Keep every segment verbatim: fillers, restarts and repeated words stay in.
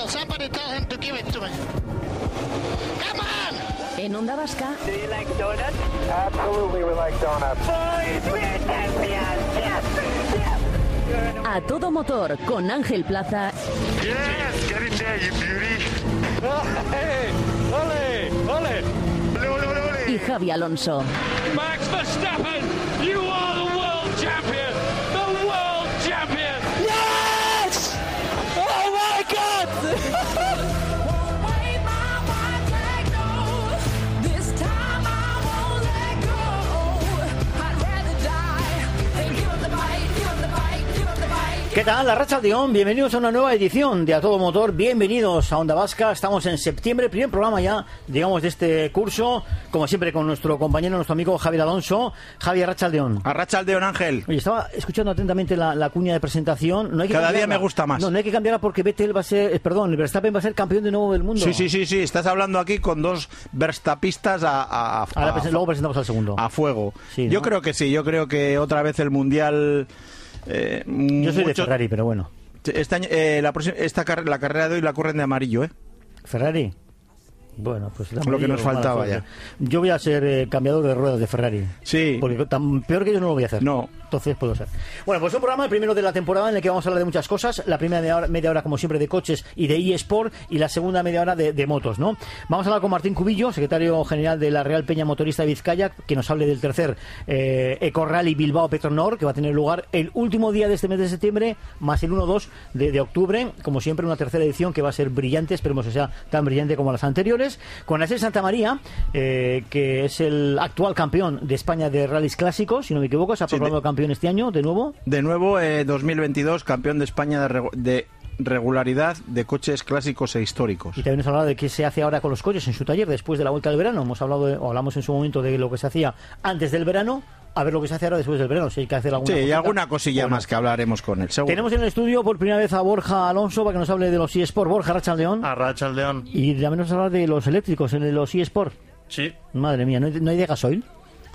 Will somebody tell him to give it to me? Come on! En Onda Vasca. Do you like donuts? Absolutely, we like donuts. Boys, we're champions! Yes! Yes! A todo motor con Ángel Plaza. Yes, get in there, you beauty. Hey, ole, ole. Ole, ole, ole, ole. Y Javi Alonso. Max Verstappen, you are the world champion. The world champion. Yes! Oh my God! ¿Qué tal? Arratsaldeon, bienvenidos a una nueva edición de A Todo Motor, bienvenidos a Onda Vasca. Estamos en septiembre, primer programa ya, digamos, de este curso, como siempre con nuestro compañero, nuestro amigo Javier Alonso. Javier, arratsaldeon. Arratsaldeon, Ángel. Oye, estaba escuchando atentamente la, la cuña de presentación. No hay que Cada cambiarla. día me gusta más. No, no hay que cambiarla porque Vettel va a ser, eh, perdón, el Verstappen va a ser campeón de nuevo del mundo. Sí, sí, sí, sí, estás hablando aquí con dos Verstappistas a, a, a, Ahora a, presen- luego presentamos al segundo. a fuego. Sí, ¿no? Yo creo que sí, yo creo que otra vez el Mundial... Eh, Yo soy de mucho- Ferrari, pero bueno. Este año, eh, la, próxima, esta car- la carrera de hoy la corren de amarillo, ¿eh? ¿Ferrari? Bueno, pues el Lo que amarillo, nos faltaba mala suerte. ya. Yo voy a ser eh, cambiador de ruedas de Ferrari. Sí. Porque tan peor que yo no lo voy a hacer. No. Entonces puedo ser. Bueno, pues un programa, el primero de la temporada, en el que vamos a hablar de muchas cosas. La primera media hora, media hora como siempre, de coches y de eSport. Y la segunda media hora de, de motos, ¿no? Vamos a hablar con Martín Cubillo, secretario general de la Real Peña Motorista de Vizcaya, que nos hable del tercer eh, Eco Rally Bilbao Petronor, que va a tener lugar el último día de este mes de septiembre, más el uno dos de, de octubre. Como siempre, una tercera edición que va a ser brillante, esperemos que sea tan brillante como las anteriores. Con Asier Santamaría, eh, que es el actual campeón de España de rallies clásicos, si no me equivoco, se ha Sí, proclamado de- campeón este año, de nuevo. De nuevo, eh, dos mil veintidós, campeón de España de, regu- de regularidad de coches clásicos e históricos. Y también nos ha hablado de qué se hace ahora con los coches en su taller después de la vuelta del verano. Hemos hablado de, o hablamos en su momento de lo que se hacía antes del verano, a ver lo que se hace ahora después del verano, si hay que hacer alguna Sí, y cosita. alguna cosilla Bueno, más que hablaremos con él, seguro. tenemos en el estudio por primera vez a Borja Alonso para que nos hable de los eSport. Borja, arratsaldeon. Arratsaldeon. Y también nos habla de los eléctricos en los eSport. Sí. Madre mía, ¿no hay, no hay de gasoil?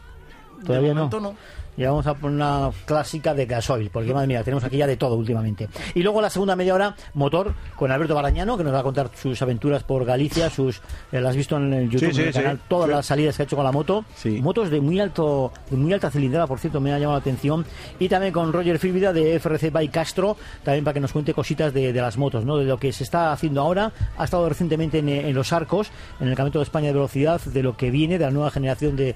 Todavía de no. momento no. Ya vamos a poner una clásica de gasoil, porque madre mía, tenemos aquí ya de todo últimamente. Y luego la segunda media hora, motor, con Alberto Barañano, que nos va a contar sus aventuras por Galicia, sus eh, las has visto en el YouTube, Sí, sí, en el sí. canal, todas Sí. las salidas que ha hecho con la moto. Sí. Motos de muy alto, de muy alta cilindrada, por cierto, me ha llamado la atención. Y también con Roger Fibida de F R C Bike Castro, también para que nos cuente cositas de, de las motos, ¿no? De lo que se está haciendo ahora. Ha estado recientemente en, en Los Arcos, en el Campeonato de España de Velocidad, de lo que viene, de la nueva generación de,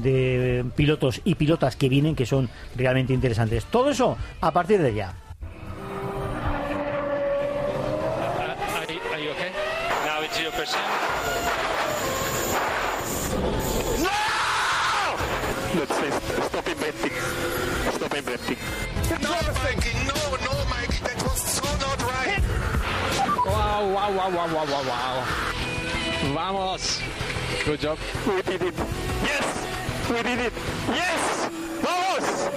de pilotos y pilotas que vienen, que son realmente interesantes. Todo eso a partir de ya. Are you, are you okay? Now into your position. Let's say, stop inventing. Stop inventing. No, Mikey, no, no, Mikey, that was so not right. Wow, wow, wow, wow, wow, wow, wow. Vamos. Good job. We did it. Yes. We did it. Yes. Vamos.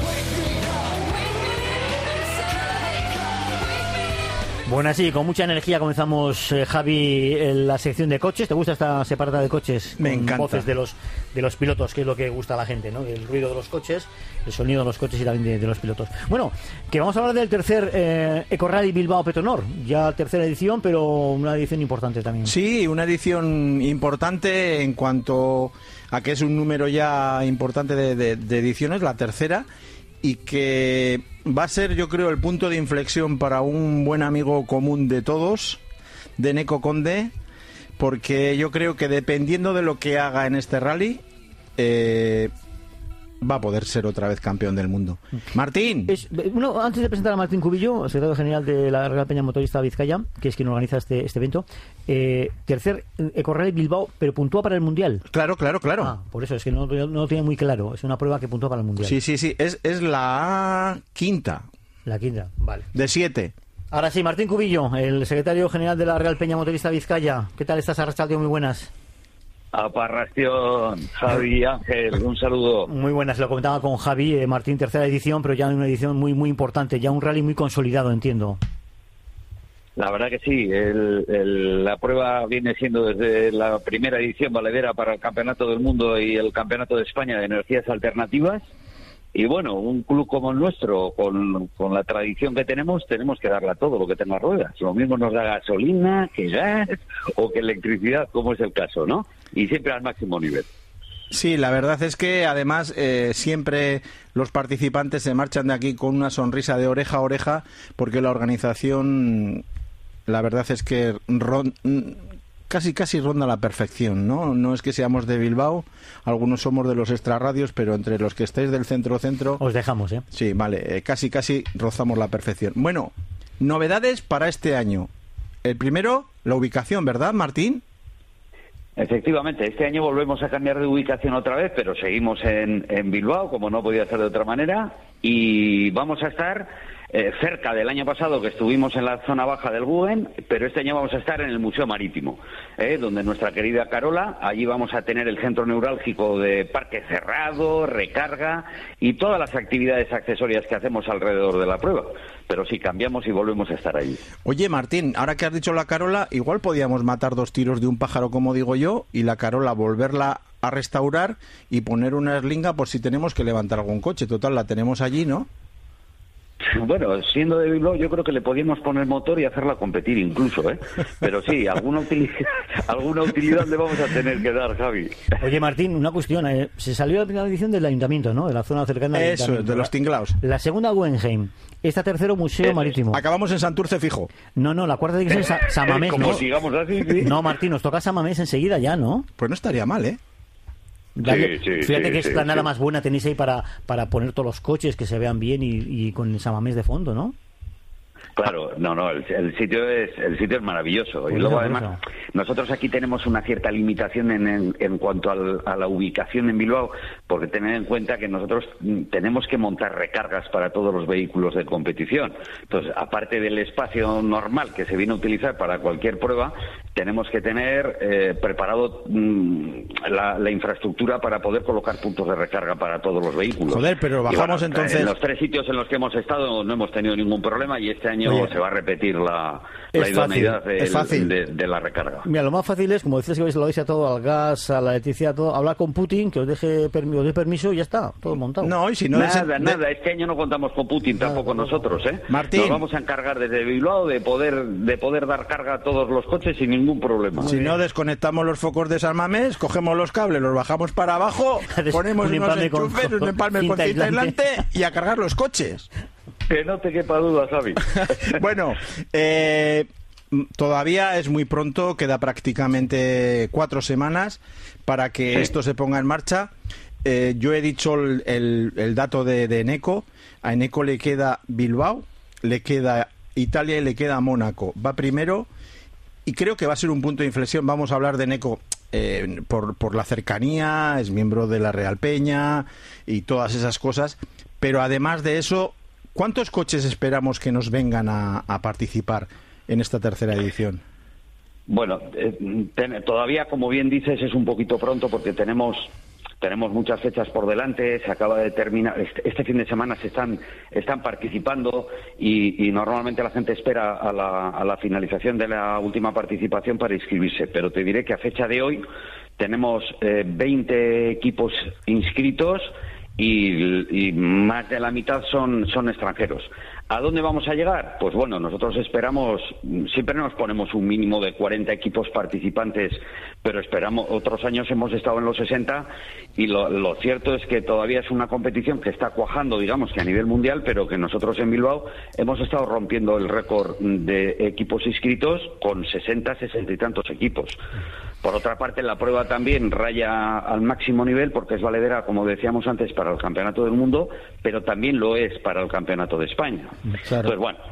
Bueno, así, con mucha energía comenzamos, eh, Javi, en la sección de coches. ¿Te gusta esta separata de coches? Me con encanta. voces de los, de los pilotos, que es lo que gusta a la gente, ¿no? El ruido de los coches, el sonido de los coches y también de, de los pilotos. Bueno, que vamos a hablar del tercer eh, Eco Rally Bilbao Petronor. Ya tercera edición, pero una edición importante también. Sí, una edición importante en cuanto a que es un número ya importante de, de- de ediciones, la tercera, y que va a ser, yo creo, el punto de inflexión para un buen amigo común de todos, de Neco Conde, porque yo creo que dependiendo de lo que haga en este rally, eh, va a poder ser otra vez campeón del mundo. Martín. Es, uno, antes de presentar a Martín Cubillo, secretario general de la Real Peña Motorista Vizcaya, que es quien organiza este, este evento, eh, tercer Eco Rally Bilbao, pero puntúa para el Mundial. Claro, claro, claro. Ah, por eso, es que no, no lo tiene muy claro. Es una prueba que puntúa para el Mundial. Sí, sí, sí. Es, es la quinta La quinta, vale. de siete. Ahora sí, Martín Cubillo, el secretario general de la Real Peña Motorista Vizcaya. ¿Qué tal estás, Arrastratio? Muy buenas. Aparración, Javi, Ángel, un saludo. Muy buenas, lo comentaba con Javi, eh, Martín, tercera edición, pero ya una edición muy muy importante, ya un rally muy consolidado, entiendo. La verdad que sí, el, el, la prueba viene siendo desde la primera edición valedera para el Campeonato del Mundo y el Campeonato de España de Energías Alternativas, Y bueno, un club como el nuestro, con, con la tradición que tenemos, tenemos que darle a todo lo que tenga ruedas. Lo mismo nos da gasolina, que gas o que electricidad, como es el caso, ¿no? Y siempre al máximo nivel. Sí, la verdad es que además eh, siempre los participantes se marchan de aquí con una sonrisa de oreja a oreja, porque la organización, la verdad es que ron, casi casi ronda la perfección, ¿no? No es que seamos de Bilbao, algunos somos de los extrarradios, pero entre los que estáis del centro-centro... Os dejamos, ¿eh? Sí, vale, eh, casi casi rozamos la perfección. Bueno, novedades para este año. El primero, la ubicación, ¿verdad, Martín? Efectivamente, este año volvemos a cambiar de ubicación otra vez, pero seguimos en, en Bilbao, como no podía ser de otra manera, y vamos a estar eh, cerca del año pasado, que estuvimos en la zona baja del Guggen, pero este año vamos a estar en el Museo Marítimo, eh, donde nuestra querida Carola, allí vamos a tener el centro neurálgico de parque cerrado, recarga y todas las actividades accesorias que hacemos alrededor de la prueba. Pero sí, cambiamos y volvemos a estar allí. Oye, Martín, ahora que has dicho la Carola, igual podíamos matar dos tiros de un pájaro, como digo yo, y la Carola volverla a restaurar y poner una eslinga por si tenemos que levantar algún coche. Total, la tenemos allí, ¿no? Bueno, siendo de Bilbao, yo creo que le podíamos poner motor y hacerla competir incluso, ¿eh? Pero sí, alguna utilidad, alguna utilidad le vamos a tener que dar, Javi. Oye, Martín, una cuestión. Eh, se salió la primera edición del Ayuntamiento, ¿no? De la zona cercana al Eso, Ayuntamiento. de los Tinglaos. La segunda, Guggenheim. Esta tercero, Museo Eh, Marítimo. Acabamos en Santurce fijo. No, no, la cuarta edición es Sa- Samamés, Como ¿no? sigamos así, sí. No, Martín, nos toca Samamés enseguida ya, ¿no? Pues no estaría mal, ¿eh? Dale, Sí, sí, fíjate sí, qué sí, explanada sí. más buena tenéis ahí para, para poner todos los coches, que se vean bien y, y con el Samamés de fondo, ¿no? Claro, no, no, el, el sitio es el sitio es maravilloso. Por Y luego, eso, por además, nosotros aquí tenemos una cierta limitación en, en, en cuanto al, a la ubicación en Bilbao, porque tened en cuenta que nosotros mm, tenemos que montar recargas para todos los vehículos de competición. Entonces, aparte del espacio normal que se viene a utilizar para cualquier prueba, tenemos que tener eh, preparado mm, la, la infraestructura para poder colocar puntos de recarga para todos los vehículos. Joder, pero Y bajamos bueno, entonces... En los tres sitios en los que hemos estado no hemos tenido ningún problema y este año Oye, se va a repetir la, es la idoneidad fácil, del- es fácil. De, de la recarga. Mira, lo más fácil es, como decías que vais lo vais a todo, al gas, a la electricidad, a todo, hablar con Putin, que os deje permi- os dé permiso y ya está, todo montado. No, y si no... Nada, es- de- nada, este año no contamos con Putin tampoco nosotros, ¿eh? Martín. Nos vamos a encargar desde Bilbao de poder de poder dar carga a todos los coches sin ningún problema. Si no, desconectamos los focos de San Mamés, cogemos los cables, los bajamos para abajo, Haces ponemos un unos empalme con- enchufes, un con empalme con cinta cinta aislante. aislante y a cargar los coches. Que no te quepa duda, Xavi. Bueno, eh, todavía es muy pronto, queda prácticamente cuatro semanas para que Sí. esto se ponga en marcha. Eh, yo he dicho el, el- el dato de, de Eneco. A Eneco le queda Bilbao, le queda Italia y le queda Mónaco. Va primero y creo que va a ser un punto de inflexión. Vamos a hablar de Eneco eh, por, por la cercanía, es miembro de la Real Peña y todas esas cosas. Pero además de eso, ¿cuántos coches esperamos que nos vengan a, a participar en esta tercera edición? Bueno, eh, ten- todavía, como bien dices, es un poquito pronto porque tenemos tenemos muchas fechas por delante. Se acaba de terminar este, este fin de semana, se están están participando y, y normalmente la gente espera a la, a la finalización de la última participación para inscribirse. Pero te diré que a fecha de hoy tenemos eh, veinte equipos inscritos y, y más de la mitad son son extranjeros. ¿A dónde vamos a llegar? Pues bueno, nosotros esperamos, siempre nos ponemos un mínimo de cuarenta equipos participantes, pero esperamos, otros años hemos estado en los sesenta y lo, lo cierto es que todavía es una competición que está cuajando, digamos que a nivel mundial, pero que nosotros en Bilbao hemos estado rompiendo el récord de equipos inscritos con sesenta, sesenta y tantos equipos. Por otra parte, la prueba también raya al máximo nivel porque es valedera, como decíamos antes, para el Campeonato del Mundo, pero también lo es para el Campeonato de España. Claro. Entonces, bueno,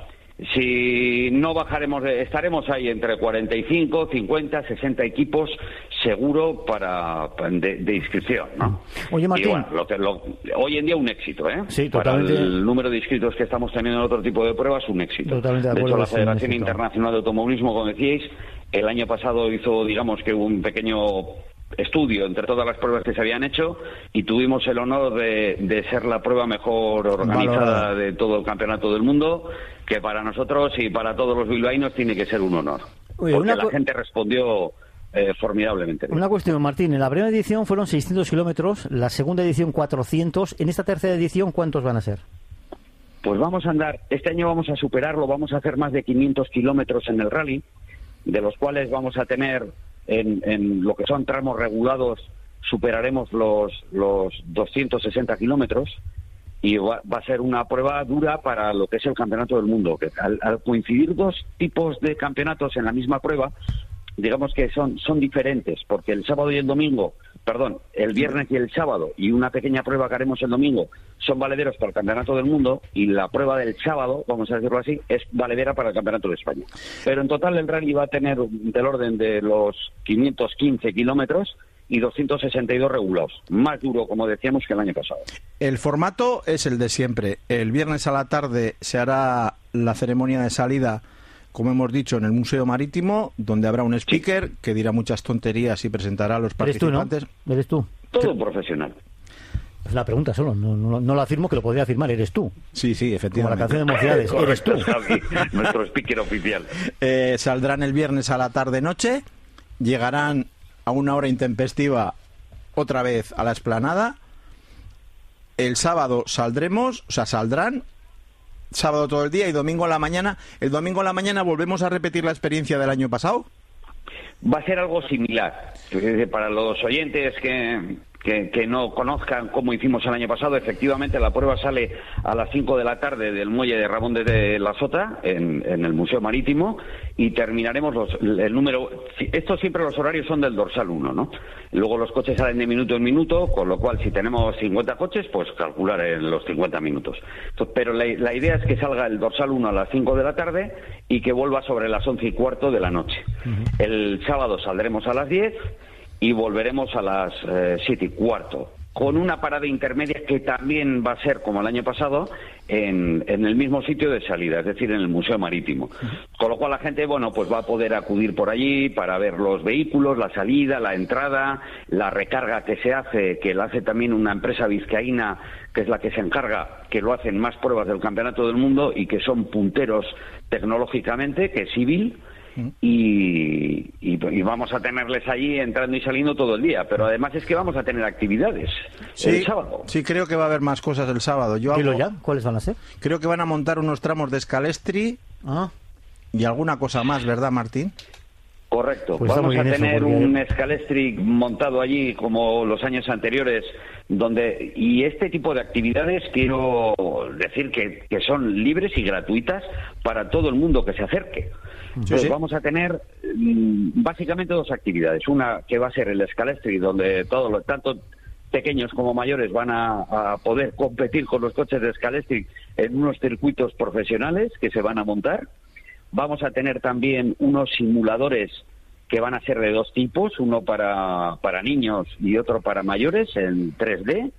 si no bajaremos, de- estaremos ahí entre cuarenta y cinco, cincuenta, sesenta equipos seguro para, para- de, de inscripción, ¿no? Oye, Martín. Y bueno, lo que, lo- hoy en día un éxito, ¿eh? Sí, Para totalmente. el número de inscritos que estamos teniendo en otro tipo de pruebas, un éxito. Totalmente de de acuerdo, hecho, la es un Federación éxito. Internacional de Automovilismo, como decíais, el año pasado hizo, digamos que un pequeño estudio entre todas las pruebas que se habían hecho y tuvimos el honor de, de ser la prueba mejor organizada Valorada. de todo el campeonato del mundo, que para nosotros y para todos los bilbaínos tiene que ser un honor. Oye, porque una la co- gente respondió eh, formidablemente bien. Una cuestión, Martín, en la primera edición fueron seiscientos kilómetros, la segunda edición cuatrocientos, en esta tercera edición, ¿cuántos van a ser? Pues vamos a andar, este año vamos a superarlo, vamos a hacer más de quinientos kilómetros en el rally, de los cuales vamos a tener en, en lo que son tramos regulados, superaremos los, los doscientos sesenta kilómetros, y va, va a ser una prueba dura para lo que es el campeonato del mundo, que al, al coincidir dos tipos de campeonatos en la misma prueba, digamos que son, son diferentes, porque el sábado y el domingo, perdón, el viernes y el sábado, y una pequeña prueba que haremos el domingo, son valederos para el campeonato del mundo, y la prueba del sábado, vamos a decirlo así, es valedera para el campeonato de España. Pero en total el rally va a tener del orden de los quinientos quince kilómetros, y doscientos sesenta y dos regulados, más duro, como decíamos, que el año pasado. El formato es el de siempre. El viernes a la tarde se hará la ceremonia de salida, como hemos dicho, en el Museo Marítimo, donde habrá un speaker sí. que dirá muchas tonterías y presentará a los participantes. ¿Eres tú, no? ¿Eres tú? Todo un profesional. Es la pregunta solo, no, no, no lo afirmo, que lo podría afirmar, eres tú. Sí, sí, efectivamente. Como la canción de Mocedades, eres tú. Javi, nuestro speaker oficial. Eh, saldrán el viernes a la tarde-noche, llegarán a una hora intempestiva otra vez a la explanada. El sábado saldremos, o sea, saldrán sábado todo el día y domingo a la mañana. El domingo a la mañana volvemos a repetir la experiencia del año pasado. Va a ser algo similar. Para los oyentes que, que, que no conozcan cómo hicimos el año pasado, efectivamente la prueba sale a las cinco de la tarde del muelle de Ramón de la Sota, en, en el Museo Marítimo, y terminaremos los, el número... Estos siempre los horarios son del dorsal uno, ¿no? Luego los coches salen de minuto en minuto, con lo cual si tenemos cincuenta coches, pues calcular en los cincuenta minutos. Entonces, pero la, la idea es que salga el dorsal uno a las cinco de la tarde y que vuelva sobre las once y cuarto de la noche. Uh-huh. El sábado saldremos a las diez y volveremos a las eh, siete y cuarto, con una parada intermedia que también va a ser, como el año pasado, en, en el mismo sitio de salida, es decir, en el Museo Marítimo. Con lo cual la gente, bueno, pues va a poder acudir por allí para ver los vehículos, la salida, la entrada, la recarga que se hace, que la hace también una empresa vizcaína, que es la que se encarga, que lo hacen más pruebas del Campeonato del Mundo y que son punteros tecnológicamente, que es Civil. Y, y, y vamos a tenerles allí entrando y saliendo todo el día, pero además es que vamos a tener actividades sí, el sábado. Sí, creo que va a haber más cosas el sábado. Yo Dilo hago, ya, ¿cuáles van a ser? Creo que van a montar unos tramos de Scalestri ah. y alguna cosa más, ¿verdad, Martín? Correcto, pues vamos a tener porque... un Scalestri montado allí como los años anteriores, donde y este tipo de actividades quiero decir que, que son libres y gratuitas para todo el mundo que se acerque. Entonces, sí, sí. Vamos a tener mmm, básicamente dos actividades. Una que va a ser el Scalestri, donde todos los, tanto pequeños como mayores van a, a poder competir con los coches de Scalestri en unos circuitos profesionales que se van a montar. Vamos a tener también unos simuladores que van a ser de dos tipos, uno para, para niños y otro para mayores en tres D.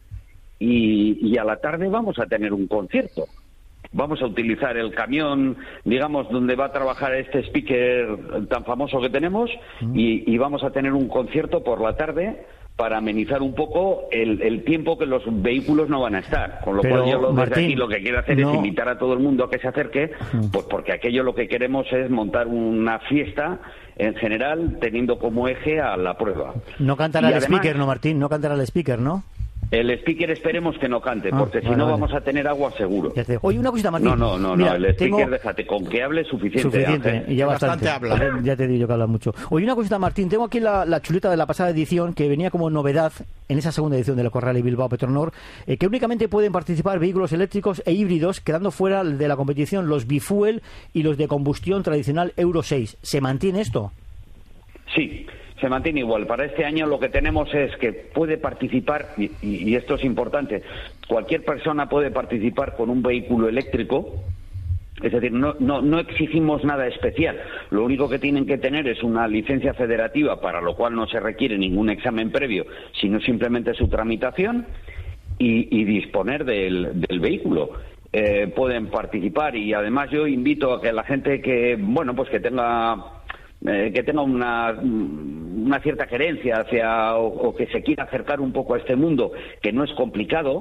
Y, y a la tarde vamos a tener un concierto. Vamos a utilizar el camión, digamos, donde va a trabajar este speaker tan famoso que tenemos, y, y vamos a tener un concierto por la tarde para amenizar un poco el, el tiempo que los vehículos no van a estar. Con lo Pero, cual yo lo, Martín, desde aquí lo que quiero hacer no... es invitar a todo el mundo a que se acerque, pues porque aquello lo que queremos es montar una fiesta en general teniendo como eje a la prueba. No cantará y el además, speaker, ¿no, Martín? No cantará el speaker, ¿no? El speaker esperemos que no cante, ah, porque vale, si no vale. vamos a tener agua seguro. Oye, una cosita, Martín. No, no, no, Mira, no el speaker tengo... déjate, con que hable suficiente. Suficiente, y ya bastante. bastante habla. Ya te digo yo que habla mucho. Oye, una cosita, Martín, tengo aquí la, la chuleta de la pasada edición, que venía como novedad en esa segunda edición de la Corrales Bilbao Petronor, eh, que únicamente pueden participar vehículos eléctricos e híbridos, quedando fuera de la competición los bifuel y los de combustión tradicional Euro seis. ¿Se mantiene esto? Sí. Se mantiene igual. Para este año lo que tenemos es que puede participar, y, y esto es importante, cualquier persona puede participar con un vehículo eléctrico, es decir, no, no, no exigimos nada especial. Lo único que tienen que tener es una licencia federativa, para lo cual no se requiere ningún examen previo, sino simplemente su tramitación y, y disponer del, del vehículo. Eh, pueden participar, y además yo invito a que la gente que, bueno, pues que tenga... Eh, que tenga una, una cierta gerencia hacia o, o que se quiera acercar un poco a este mundo, que no es complicado,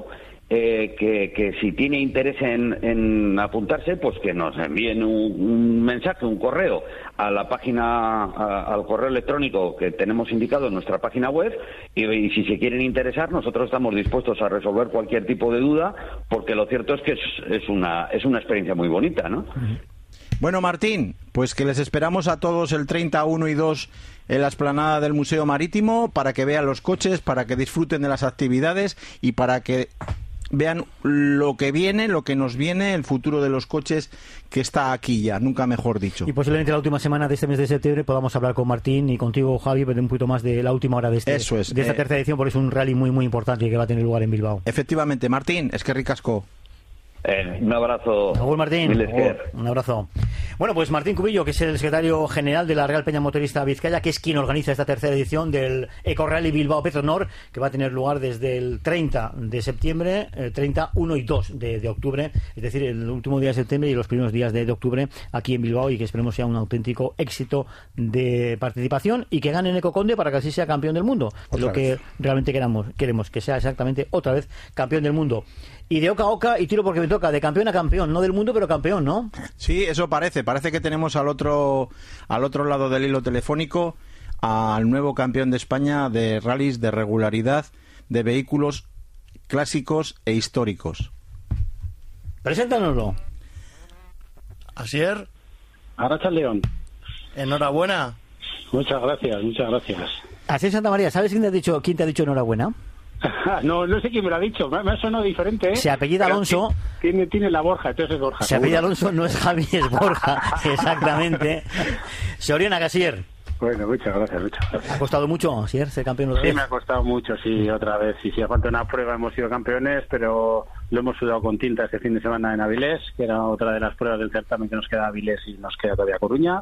eh, que, que si tiene interés en, en apuntarse, pues que nos envíen un, un mensaje, un correo a la página, a, al correo electrónico que tenemos indicado en nuestra página web, y, y si se quieren interesar, nosotros estamos dispuestos a resolver cualquier tipo de duda, porque lo cierto es que es, es una es una experiencia muy bonita, ¿no? Bueno, Martín, pues que les esperamos a todos el treinta, uno y dos en la explanada del Museo Marítimo para que vean los coches, para que disfruten de las actividades y para que vean lo que viene, lo que nos viene, el futuro de los coches que está aquí ya, nunca mejor dicho. Y posiblemente la última semana de este mes de septiembre podamos hablar con Martín y contigo, Javi, pero un poquito más de la última hora de, este, Eso es, de esta eh, tercera edición, porque es un rally muy muy importante y que va a tener lugar en Bilbao. Efectivamente, Martín, es que ricasco. Eh, un abrazo. Agur, Martín. Miles Agur. que- Un abrazo. Bueno, pues Martín Cubillo, que es el secretario general de la Real Peña Motorista Vizcaya, que es quien organiza esta tercera edición del Eco Rally Bilbao Petronor, que va a tener lugar desde el treinta de septiembre, eh, treinta, uno y dos de, de octubre, es decir, el último día de septiembre y los primeros días de, de octubre aquí en Bilbao, y que esperemos sea un auténtico éxito de participación y que gane Eco Conde para que así sea campeón del mundo. Otra lo vez. que realmente queramos, queremos que sea exactamente otra vez campeón del mundo. Y de oca a oca, y tiro porque me toca, de campeón a campeón, no del mundo, pero campeón, ¿no? Sí, eso parece. Parece que tenemos al otro, al otro lado del hilo telefónico al nuevo campeón de España de rallies de regularidad de vehículos clásicos e históricos. Preséntanoslo. Asier, Arracha León. enhorabuena. Muchas gracias, muchas gracias. Así Santa María, ¿sabes quién te ha dicho, quién te ha dicho enhorabuena? no, no sé quién me lo ha dicho, me, me ha sonado diferente, ¿eh? Se apellida Pero Alonso. Tiene, tiene la Borja, entonces es Borja. Se apellida seguro. Alonso, no es Javi, es Borja. Exactamente. Soriona Gasier. Bueno, muchas gracias, muchas gracias. ¿Ha costado mucho, Asier, ser campeón otra Sí, vez? me ha costado mucho, sí, otra vez. Sí, sí, a falta de una prueba hemos sido campeones, pero lo hemos sudado con tinta este fin de semana en Avilés, que era otra de las pruebas del certamen que nos queda Avilés y nos queda todavía Coruña.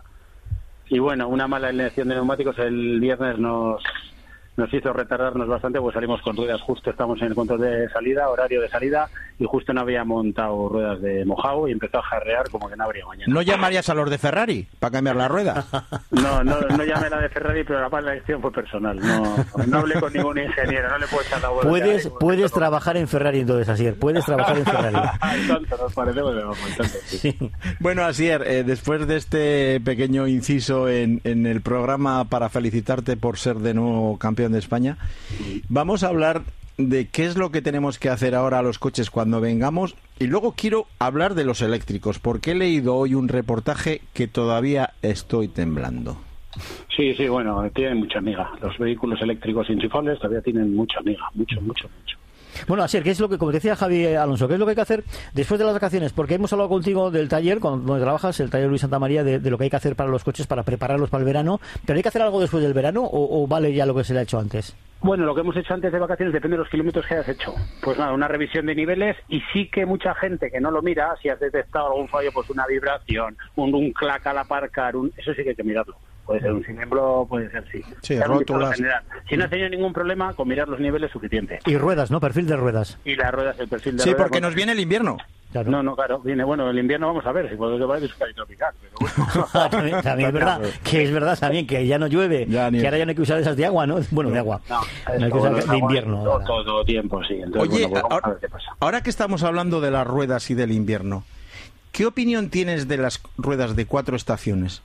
Y bueno, una mala elección de neumáticos el viernes nos nos hizo retardarnos bastante, pues salimos con ruedas, justo estamos en el control de salida, horario de salida, y justo no había montado ruedas de mojado y empezó a jarrear como que no habría mañana. ¿No llamarías a los de Ferrari para cambiar la rueda? No, no, no llamé la de Ferrari, pero la mala elección fue personal. No, no hablé con ningún ingeniero, no le puedo echar la bola. Puedes, puedes trabajar en Ferrari entonces, Asier, puedes trabajar en Ferrari. Tanto nos parecemos de vamos, tanto, sí. Sí. Bueno, Asier, eh, después de este pequeño inciso en, en el programa para felicitarte por ser de nuevo campeón de España, vamos a hablar de qué es lo que tenemos que hacer ahora a los coches cuando vengamos, y luego quiero hablar de los eléctricos, porque he leído hoy un reportaje que todavía estoy temblando. Sí, sí, bueno, tienen mucha amiga. Los vehículos eléctricos enchufables todavía tienen mucha amiga, mucho, mucho, mucho. Bueno, Asier, ¿qué es lo que, como decía Javi Alonso, qué es lo que hay que hacer después de las vacaciones? Porque hemos hablado contigo del taller, con, donde trabajas, el taller Luis Santa María, de, de lo que hay que hacer para los coches, para prepararlos para el verano. ¿Pero hay que hacer algo después del verano o, o vale ya lo que se le ha hecho antes? Bueno, lo que hemos hecho antes de vacaciones depende de los kilómetros que hayas hecho. Pues nada, una revisión de niveles, y sí que mucha gente que no lo mira, si has detectado algún fallo, pues una vibración, un, un clac al aparcar, un, eso sí que hay que mirarlo. Puede ser un cilindro, puede ser sí. Sí, Claro, rótulas. en general. Si no has tenido ningún problema, con mirar los niveles es suficiente. Y ruedas, ¿no? Perfil de ruedas. Y las ruedas, el perfil de Sí, rueda, porque bueno, nos viene el invierno. Claro. No, no, claro, viene, bueno, el invierno vamos a ver, si puede llevar es tropical, pero bueno. también, también es verdad, que es verdad también que ya no llueve, Ya, ni- que ahora ya no hay que usar esas de agua, ¿no? Bueno, de agua. No, No hay que usar todo, de invierno. todo, ahora. todo tiempo, sí. Entonces, Oye, bueno, pues vamos a ahora, ver qué pasa. ahora que estamos hablando de las ruedas y del invierno, ¿qué opinión tienes de las ruedas de cuatro estaciones?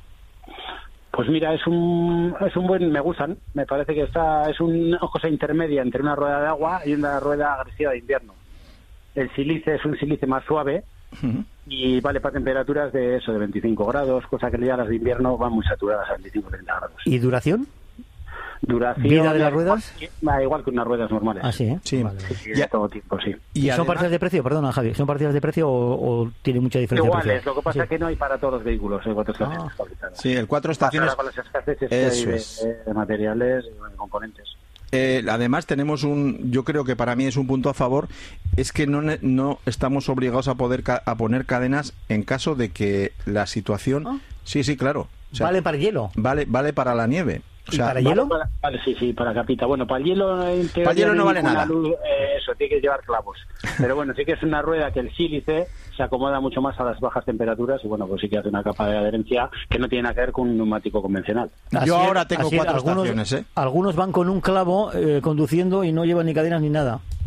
Pues mira, es un es un buen, me gustan, me parece que está es una cosa intermedia entre una rueda de agua y una rueda agresiva de invierno. El sílice es un sílice más suave Ujú. y vale para temperaturas de eso, de veinticinco grados, cosa que ya las de invierno van muy saturadas a veinticinco a treinta grados. ¿Y duración? Duración ¿Vida de las ruedas? Da igual que unas ruedas normales. Ah, sí, ¿eh? Sí. Vale, vale. Sí, Ya- de todo tipo, sí. Y ¿Son además- partidas de precio? Perdona, Javi. ¿Son partidas de precio o, o tiene mucha diferencia de Iguales, precio? lo que pasa Sí. es que no hay para todos los vehículos, hay cuatro estaciones Ah. fabricadas. Sí, el cuatro Pasa estaciones. ahora con las escaseces que hay Eso de, es. de materiales y de componentes. Eh, además tenemos un, yo creo que para mí es un punto a favor, es que no, ne- no estamos obligados a poder ca- a poner cadenas en caso de que la situación, Ah. sí, sí, claro, o sea, ¿Vale para el hielo? vale, vale para la nieve. O ¿Y sea, para hielo? Vale, vale, sí, sí, para capita. Bueno, para el hielo, en teoría, Para el hielo no hay vale ninguna nada. luz, eh, eso, tiene que llevar clavos. Pero bueno, sí que es una rueda que el sílice se acomoda mucho más a las bajas temperaturas y bueno, pues sí que hace una capa de adherencia que no tiene nada que ver con un neumático convencional. Yo Así es, ahora tengo así es, cuatro algunos, estaciones, ¿eh? Algunos van con un clavo eh, conduciendo y no llevan ni cadenas ni nada.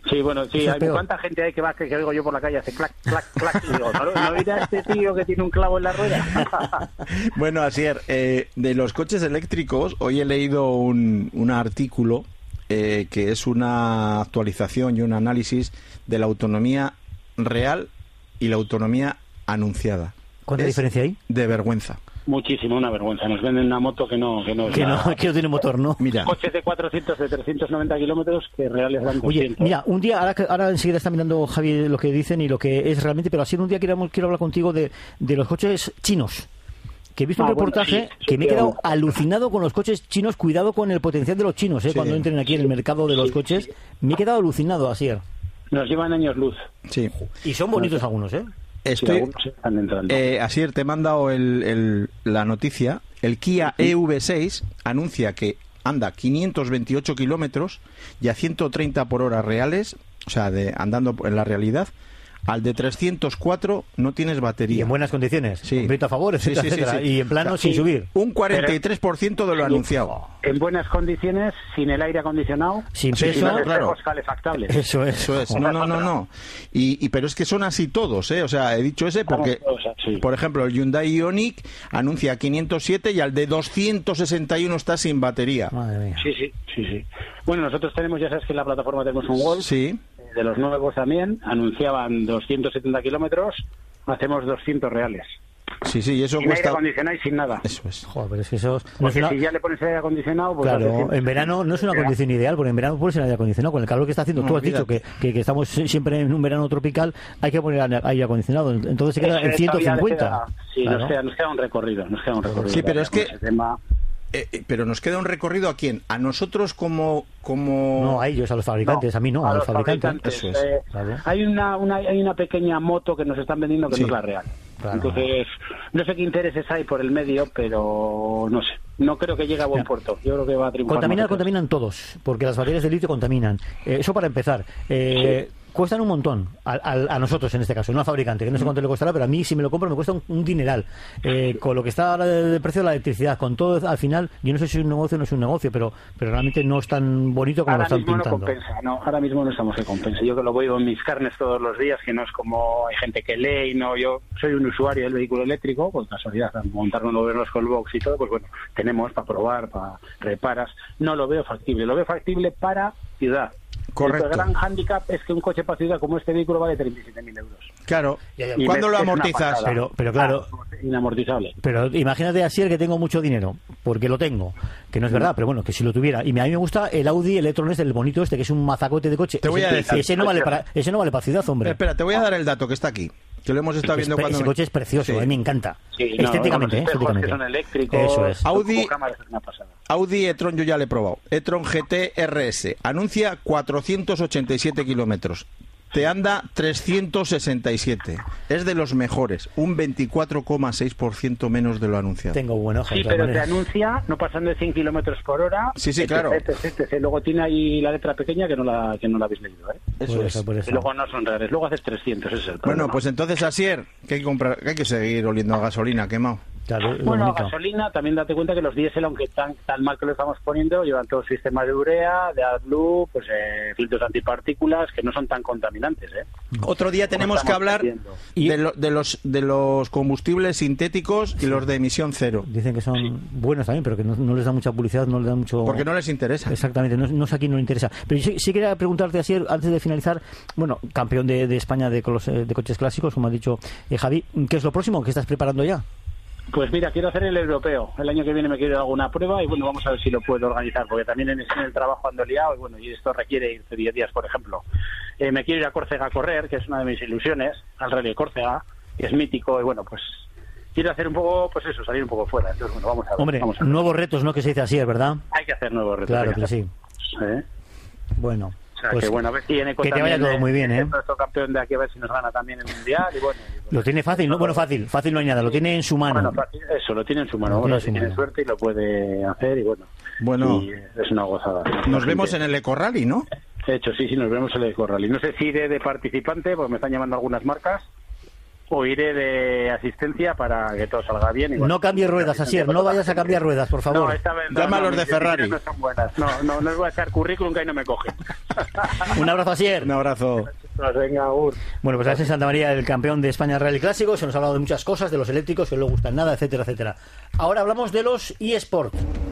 Sí, bueno, sí, Eso es hay, peor. ¿cuánta gente hay que va que, que oigo yo por la calle hace clac, clac, clac? Y digo, ¿no, ¿no dirá este tío que tiene un clavo en la rueda? Bueno, Asier, eh, de los coches eléctricos, hoy he leído un, un artículo eh, que es una actualización y un análisis de la autonomía real y la autonomía anunciada. ¿Cuánta Es diferencia hay? De vergüenza. Muchísimo, una vergüenza. Nos venden una moto que no... Que no, es Que nada. no, que no tiene motor, ¿no? Mira, Coches de cuatrocientos, de trescientos noventa kilómetros que reales dan Oye, doscientos. mira, un día, ahora, que- ahora enseguida está mirando Javi lo que dicen y lo que es realmente, pero así un día quiero, quiero hablar contigo de, de los coches chinos. Que he visto un Ah, bueno, reportaje sí, sí, que me he pero- quedado alucinado con los coches chinos. Cuidado con el potencial de los chinos, ¿eh? Sí. Cuando entren aquí en el mercado de los Sí, coches. sí. Me he quedado alucinado, Asier. Nos llevan años luz. sí. Y son bonitos algunos, ¿eh? Sí, Estoy, algunos están entrando. eh, Asier, te he mandado el, el- la noticia. El Kia E V seis anuncia que anda quinientos veintiocho kilómetros y a ciento treinta por hora reales, o sea, de andando en la realidad. Al de trescientos cuatro no tienes Y batería. en buenas condiciones. Sí. Con viento a favor, Sí, etcétera, sí, sí, etcétera. sí. Y en plano O sea, sin sí. subir. Un cuarenta y tres por ciento de lo anunciado. En buenas condiciones, sin el aire acondicionado, Sin Sí, peso. y los claro. espejos calefactables. Eso es. Eso es. No, no, no, no. Y, y pero es que son así todos, ¿eh? O sea, he dicho ese porque, Estamos todos así. por ejemplo, el Hyundai Ioniq anuncia quinientos siete y al de doscientos sesenta y uno está sin batería. Madre mía. Sí, sí, sí, sí. Bueno, nosotros tenemos, ya sabes que en la plataforma tenemos un Golf, Sí. eh, de los nuevos también, anunciaban doscientos setenta kilómetros, hacemos doscientos reales. Sí, sí, y eso Sin aire cuesta. acondicionado y sin nada. Eso es. Joder, pero es que eso... no es Porque una- si ya le pones aire acondicionado, pues... hace Claro, siempre- en verano no es una condición ideal, porque en verano puede ser aire acondicionado. Con el calor que está haciendo, No, tú has dicho olvídate. que, que, que estamos siempre en un verano tropical, hay que poner aire acondicionado. Entonces se queda Eso en es, ciento todavía le cincuenta. queda- sí, Claro. nos, queda, nos queda un recorrido, nos queda un recorrido. Sí, pero es con que- ese tema. Eh, eh, pero nos queda un recorrido a quién? A nosotros como como No, a ellos, a los fabricantes, a mí no, a, los fabricantes. Eso es. eh, Claro. hay, una, una, hay una pequeña moto que nos están vendiendo que Sí. no es la real. Claro. Entonces, no sé qué intereses hay por el medio, pero no sé. No creo que llegue a buen Ya. puerto. Yo creo que va a triunfar. Contaminar, más. contaminan todos, porque las baterías de litio contaminan. Eh, eso para empezar. Eh, Cuestan un montón, a, a- a nosotros en este caso, no al fabricante, que no sé cuánto le costará, pero a mí si me lo compro me cuesta un, un dineral. Eh, con lo que está ahora de, de precio de la electricidad, con todo, al final, yo no sé si es un negocio o no es un negocio, pero, pero realmente no es tan bonito como Ahora lo están mismo no pintando. compensa, no, ahora mismo no estamos que compensa. Yo que lo veo en mis carnes todos los días, que no es como hay gente que lee y no, yo soy un usuario del vehículo eléctrico, por casualidad, al montarnos los Callbox y todo, pues bueno, tenemos para probar, para reparas. No lo veo factible, lo veo factible para ciudad. Correcto. El gran hándicap es que un coche para ciudad como este vehículo vale treinta y siete mil euros. Claro. Ya, ya. Y ¿Cuándo ves lo que es una amortizas? pasada. Pero- pero claro. Ah, inamortizable. Pero imagínate así el que tengo mucho dinero, porque lo tengo, que no es verdad, pero bueno, que si lo tuviera. Y a mí me gusta el Audi e-tron este, el bonito este, que es un mazacote de coche. Te voy ese, a decir. ese no vale para, ese no vale para ciudad, hombre. Espera, te voy a dar el dato que está aquí. Que lo hemos estado Es viendo pre- cuando ese me- coche es precioso, Sí. a mí me encanta. Sí, no, estéticamente, los eh, espejos estéticamente. que son eléctricos, Eso es. Audi- con cámaras, es una pasada. Audi e-tron yo ya le he probado. e-tron G T R S. Anuncia cuatrocientos ochenta y siete kilómetros. Te anda trescientos sesenta y siete. Es de los mejores. Un veinticuatro coma seis por ciento menos de lo anunciado. Tengo buen ojo. Sí, de todas pero te maneras. anuncia no pasando de cien kilómetros por hora. Sí, sí, etc, claro. etc, etcétera. Luego tiene ahí la letra pequeña que no la, que no la habéis leído. ¿eh? Eso Por es. eso, por eso. Y luego no son reales. Luego haces trescientos, ese es el problema. Bueno, pues entonces, Asier, que hay que comprar, que hay que seguir oliendo a gasolina quemado. Claro, es lo Bueno, bonito. gasolina, también date cuenta que los diésel, aunque tan, tan mal que lo estamos poniendo, llevan todo el sistema de urea, de AdBlue, pues eh, filtros antipartículas, que no son tan contaminantes, ¿eh? Otro día tenemos que estamos hablar haciendo. de, lo- de los de los combustibles sintéticos y los de emisión cero. Dicen que son buenos también, pero que no, no les da mucha publicidad, no les da mucho... Porque no les interesa. Exactamente, no, no sé a quién no le interesa. Pero yo sí, sí quería preguntarte así, antes de finalizar, bueno, campeón de, de España de, colos- de coches clásicos, como ha dicho eh, Javi, ¿qué es lo próximo que estás preparando ya? Pues mira, quiero hacer el europeo. El año que viene me quiero ir a alguna prueba y bueno, vamos a ver si lo puedo organizar, porque también en, en el trabajo ando liado y bueno, y esto requiere irse diez días, por ejemplo. Eh, me quiero ir a Córcega a correr, que es una de mis ilusiones, al Rally de Córcega, que es mítico y bueno, pues quiero hacer un poco, pues eso, salir un poco fuera. Entonces bueno, vamos a ver. Hombre, vamos a ver. nuevos retos, ¿no? Que se dice así, ¿es verdad? Hay que hacer nuevos retos. Claro hay que sí. hacer. ¿Eh? Bueno, O sea, pues que bueno, a ver si en Eco que te vaya también, todo muy bien, ¿eh? Nuestro campeón de aquí, a ver si nos gana también el Mundial y bueno. y bueno. lo tiene fácil, ¿no? Bueno, fácil, fácil no hay nada, lo tiene en su mano. Bueno, fácil, eso, lo tiene en su mano. Lo tiene Bueno, en su si tiene mano. suerte y lo puede hacer y bueno. Bueno, Y es una gozada. nos vemos en el Eco Rally, ¿no? De hecho, sí, sí, nos vemos en el Eco Rally. No sé si iré de participante, porque me están llamando algunas marcas. o iré de asistencia para que todo salga bien. Y bueno, no cambies ruedas, Asier, no vayas a cambiar ruedas, por favor. No, esta vez no, Llama a no, los de Ferrari. No son buenas. No, no, no les voy a echar currículum que ahí no me cogen. Un abrazo, Asier. Un abrazo. Pues venga, Ur. Bueno, pues en Santa María, el campeón de España Rally Clásico. Se nos ha hablado de muchas cosas, de los eléctricos que no le gustan nada, etcétera, etcétera. Ahora hablamos de los eSport.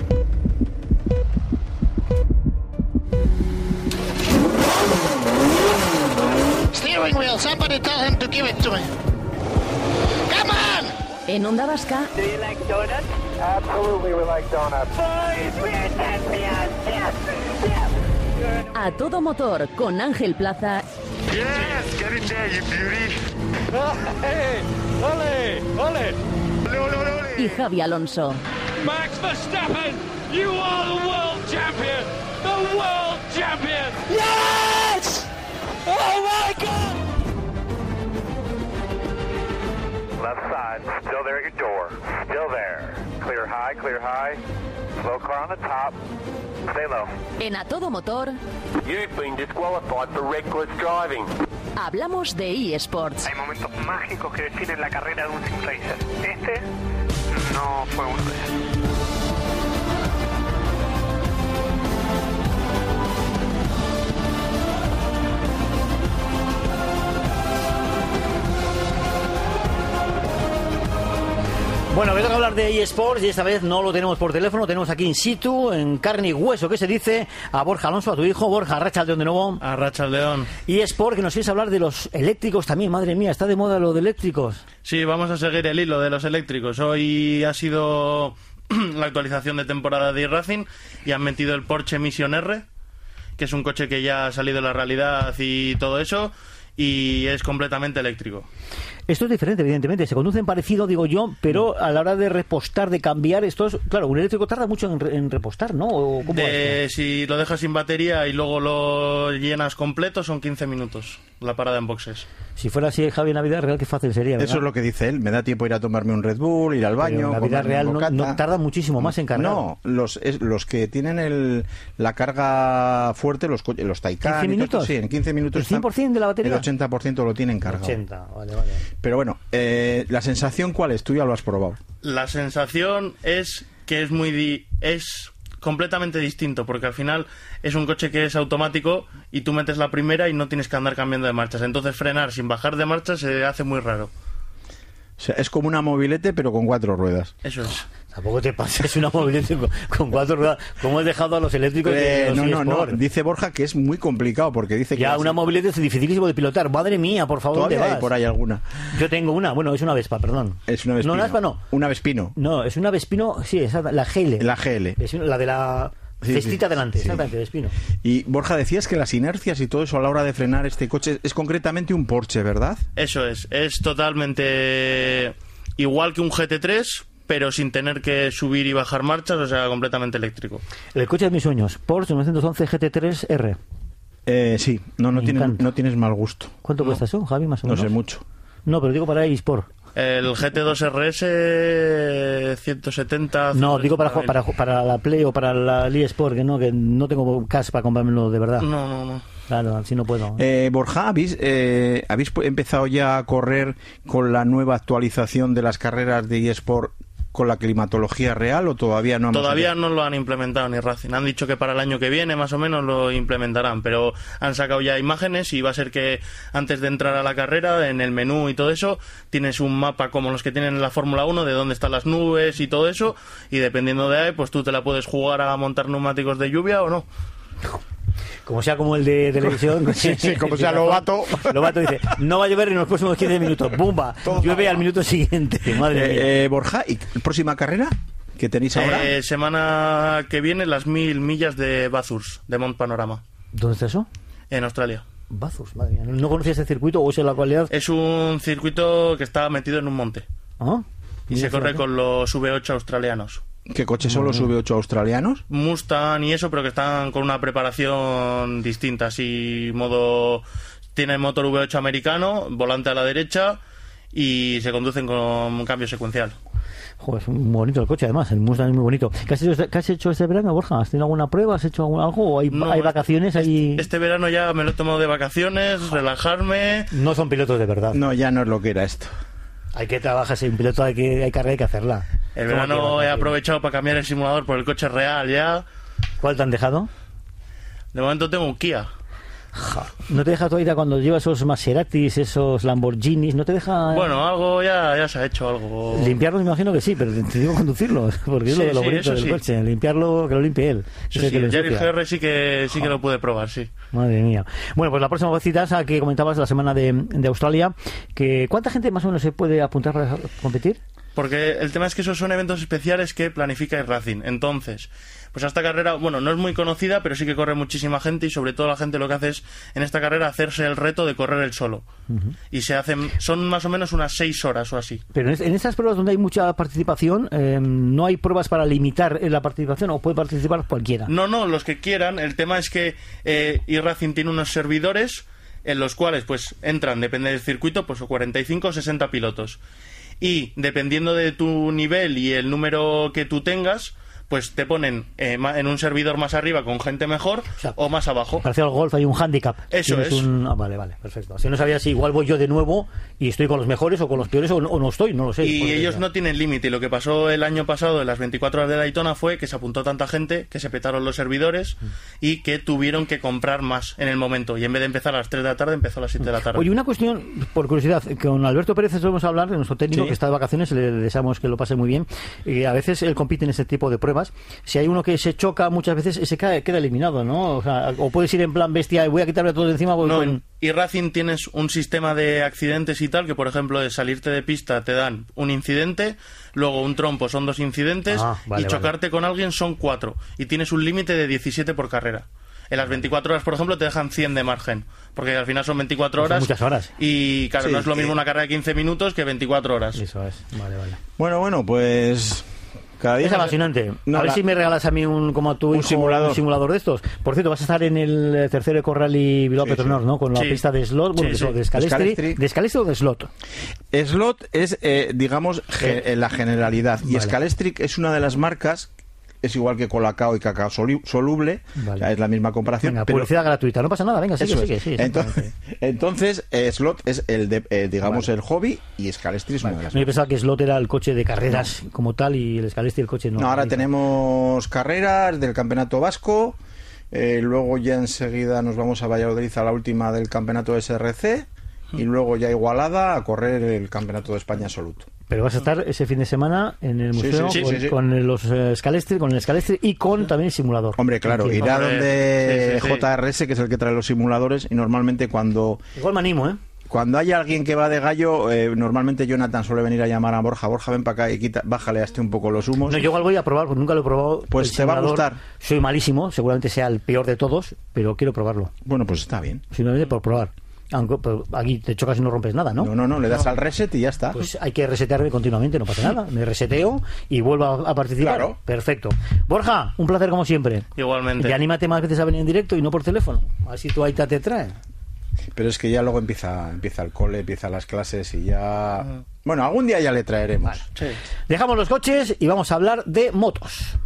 Steering wheel, somebody tell him to give it to me. Come on! En Onda Vasca, Do you like donuts? Absolutely, we like donuts. Boys, we're champions! Yes! Yes! A Todo Motor, con Ángel Plaza Yes, get in there, you beauty. ¡Hey! ¡Ole! ¡Ole! Ole, ole, ole, ole. y Javi Alonso. Max Verstappen, you are the world champion! The world champion! Yes! Oh my God! Left side, still there at your door. Still there. Clear high, clear high. Slow car on the top. Stay low. En A Todo Motor You've been disqualified for reckless driving. hablamos de eSports. Hay momentos mágicos que definen la carrera de un sim racer. Este no fue uno de ellos. Bueno, me toca hablar de eSports y esta vez no lo tenemos por teléfono, tenemos aquí in situ, en carne y hueso, que se dice, a Borja Alonso, a tu hijo. Borja, Arrachaldeón de nuevo. Arrachaldeón. eSport, que nos quieres hablar de los eléctricos también, madre mía, está de moda lo de eléctricos. Sí, vamos a seguir el hilo de los eléctricos. Hoy ha sido la actualización de temporada de iRacing y han metido el Porsche Mission R, que es un coche que ya ha salido de la realidad y todo eso, y es completamente eléctrico. Esto es diferente, evidentemente, se conducen parecido, digo yo, pero a la hora de repostar, de cambiar, esto es, claro, un eléctrico tarda mucho en, re, en repostar, ¿no? ¿O cómo de, si lo dejas sin batería y luego lo llenas completo, son quince minutos la parada en boxes. Si fuera así, Javi, en la vida real, qué fácil sería, ¿verdad? Eso es lo que dice él, me da tiempo ir a tomarme un Red Bull, ir al baño. Pero en la vida real no, no tarda muchísimo más en cargar. No, los, es, los que tienen el, la carga fuerte, los, los Taycan... ¿quince minutos? Sí, en quince minutos. ¿El cien por ciento de la batería? El ochenta por ciento lo tienen cargado. ochenta, vale, vale. Pero bueno, eh, la sensación, ¿cuál es? Tú ya lo has probado. La sensación es que es muy... Di- es completamente distinto, porque al final es un coche que es automático y tú metes la primera y no tienes que andar cambiando de marchas. Entonces frenar sin bajar de marchas se hace muy raro. O sea, es como una mobilete, pero con cuatro ruedas. Eso es. Tampoco te pases una movilidad con, con cuatro ruedas. ¿Cómo has dejado a los eléctricos? Eh, de los no, no, eSport? no. Dice Borja que es muy complicado porque dice que... Ya, las- una movilidad es dificilísimo de pilotar. Madre mía, por favor, ¿dónde Todavía vas? hay por ahí alguna. Yo tengo una. Bueno, es una Vespa, perdón. Es una Vespino. No, una Vespa no. Una Vespino. No, es una Vespino, sí, esa, la G L. La G L. Vespino, la de la Sí, cestita sí, delante, sí. exactamente, Vespino. Y Borja, decías que las inercias y todo eso a la hora de frenar este coche es concretamente un Porsche, ¿verdad? Eso es. Es totalmente igual que un G T tres, pero sin tener que subir y bajar marchas, o sea, completamente eléctrico. El coche de mis sueños, Porsche novecientos once G T tres R. Eh, sí, no, no, Me tienes, encanta. no tienes mal gusto. ¿Cuánto No. cuesta eso, Javi, más o No menos? sé mucho. No, pero digo para eSport. El G T dos R S ciento setenta... No, digo para, ciento para, ochenta para la Play o para la eSport, que no, que no tengo cash para comprármelo de verdad. mil. No, no, no. Claro, así no puedo. Eh, Borja, ¿habéis, eh, ¿habéis pu- empezado ya a correr con la nueva actualización de las carreras de eSport con la climatología real o todavía no hemos Todavía empezado? no lo han implementado ni Racing. Han dicho que para el año que viene más o menos lo implementarán, pero han sacado ya imágenes y va a ser que antes de entrar a la carrera, en el menú y todo eso, tienes un mapa como los que tienen en la Fórmula uno de dónde están las nubes y todo eso, y dependiendo de ahí, pues tú te la puedes jugar a montar neumáticos de lluvia o no. Como sea como el de televisión. Sí, sí, como sea Lobato. Lobato dice, no va a llover en los próximos quince minutos. ¡Bumba! Llueve al minuto siguiente. Madre mía. Eh, eh, Borja, ¿y próxima carrera que tenéis ahora? Eh, semana que viene las mil millas de Bathurst, de Mont Panorama, ¿Dónde está eso? en Australia. Bathurst, madre mía. ¿No conocía ese circuito o es en la cualidad? Es un circuito que está metido en un monte ¿Ah? y Mira, se corre fíjate. con los V ocho australianos. ¿Qué coches son los V ocho australianos? Mustang y eso, pero que están con una preparación distinta, así modo... Tiene motor V ocho americano, volante a la derecha y se conducen con cambio secuencial. Joder, es muy bonito el coche, además, el Mustang es muy bonito. ¿Qué has hecho este, qué has hecho este verano, Borja? ¿Has tenido alguna prueba? ¿Has hecho algún, algo? ¿O hay, No, hay vacaciones? Este, hay... este verano ya me lo he tomado de vacaciones, relajarme. No son pilotos de verdad. No, ya no es lo que era esto. Hay que trabajar, sin piloto hay que hay carrera, hay que hacerla. El verano he aprovechado para cambiar el simulador por el coche real ya. ¿Cuál te han dejado? De momento tengo un Kia. Ja. ¿No te deja todavía cuando llevas esos Maseratis, esos Lamborghinis? ¿No te deja...? Bueno, algo ya, ya se ha hecho algo. Limpiarlos me imagino que sí, pero te digo conducirlos, porque es Sí, lo de lo sí, bonito eso del sí. coche. Limpiarlo, que lo limpie él. Sí, Ese sí, que lo el Yaris ensucia. G R sí que, sí que lo puede probar, sí. Madre mía. Bueno, pues la próxima cita esa que comentabas, la semana de, de Australia, que ¿cuánta gente más o menos se puede apuntar para competir? Porque el tema es que esos son eventos especiales que planifica iRacing. Entonces, pues a esta carrera, bueno, no es muy conocida, pero sí que corre muchísima gente y sobre todo la gente lo que hace es, en esta carrera, hacerse el reto de correr el solo. Uh-huh. Y se hacen, son más o menos unas seis horas o así. Pero en, en estas pruebas donde hay mucha participación, eh, ¿no hay pruebas para limitar la participación o puede participar cualquiera? No, no, los que quieran. El tema es que eh, iRacing tiene unos servidores en los cuales pues entran, depende del circuito, pues cuarenta y cinco o sesenta pilotos. Y dependiendo de tu nivel y el número que tú tengas, pues te ponen eh, en un servidor más arriba con gente mejor, o sea, o más abajo. Parecido al golf, hay un handicap. Eso es. Un... Ah, vale, vale, perfecto. Si no sabía si igual voy yo de nuevo y estoy con los mejores o con los peores o no, o no estoy, no lo sé. Y ellos no tienen límite. Y lo que pasó el año pasado en las veinticuatro horas de Daytona fue que se apuntó tanta gente que se petaron los servidores mm. y que tuvieron que comprar más en el momento. Y en vez de empezar a las tres de la tarde, empezó a las siete de la tarde. Oye, una cuestión, por curiosidad, con Alberto Pérez solemos hablar, nuestro técnico, ¿sí?, que está de vacaciones, le deseamos que lo pase muy bien. Y a veces él compite en ese tipo de pruebas. Si hay uno que se choca muchas veces, ese cae, queda eliminado, ¿no? O sea, o puedes ir en plan bestia y voy a quitarme todo de encima. Voy no, con... y Racing tienes un sistema de accidentes y tal, que por ejemplo de salirte de pista te dan un incidente, luego un trompo son dos incidentes, ah, vale, y chocarte vale. con alguien son cuatro. Y tienes un límite de diecisiete por carrera. En las veinticuatro horas, por ejemplo, te dejan cien de margen, porque al final son veinticuatro horas. Son muchas horas. Y claro, sí, no es lo mismo eh... una carrera de quince minutos que veinticuatro horas. Eso es, vale, vale. Bueno, bueno, pues... Cada día es apasionante. No, a ver la... si me regalas a mí un como a tu un hijo, simulador. un simulador de estos. Por cierto, vas a estar en el tercer Eco Rally Bilbao sí, Petronor, sí. ¿no? Con la sí. pista de slot, bueno, sí, sí. de Scalestri, de Scalestri o de slot. Slot es, eh, digamos, ge la generalidad. Vale. Y Scalestri es una de las marcas. Es igual que Colacao y Cacao soluble, vale. O sea, es la misma comparación. Venga, pero... publicidad gratuita, no pasa nada, venga, sigue, sigue, sigue. Entonces, entonces eh, Slot es el, de, eh, digamos, vale. el hobby y Scalestri es vale. una de las no, yo pensaba que Slot era el coche de carreras no. como tal y el Scalestri el coche no. No, ahora ahí tenemos carreras del Campeonato Vasco, eh, luego ya enseguida nos vamos a Valladolid a la última del Campeonato S R C y luego ya Igualada a correr el Campeonato de España absoluto. Pero vas a estar ese fin de semana en el museo sí, sí, con, sí, sí. con los uh, Scalestri, con el Scalestri y con también el simulador. Hombre, claro, Entiendo. irá donde sí, sí, sí. J R S, que es el que trae los simuladores, y normalmente cuando... Igual me animo, ¿eh? Cuando hay alguien que va de gallo, eh, normalmente Jonathan suele venir a llamar a Borja. Borja, ven para acá y quita, bájale a este un poco los humos. No, yo igual voy a probar, porque nunca lo he probado. Pues te va a gustar. Soy malísimo, seguramente sea el peor de todos, pero quiero probarlo. Bueno, pues está bien. Simplemente por probar. Aunque pero aquí te chocas y no rompes nada, ¿no? No, no, no, le das no. al reset y ya está. Pues hay que resetearme continuamente, no pasa nada. Me reseteo y vuelvo a, a participar. Claro. Perfecto. Borja, un placer como siempre. Igualmente. Y anímate más veces a venir en directo y no por teléfono. A ver si tu Aita te trae. Pero es que ya luego empieza empieza el cole, empiezan las clases y ya... Uh-huh. Bueno, algún día ya le traeremos. Vale. Sí. Dejamos los coches y vamos a hablar de motos.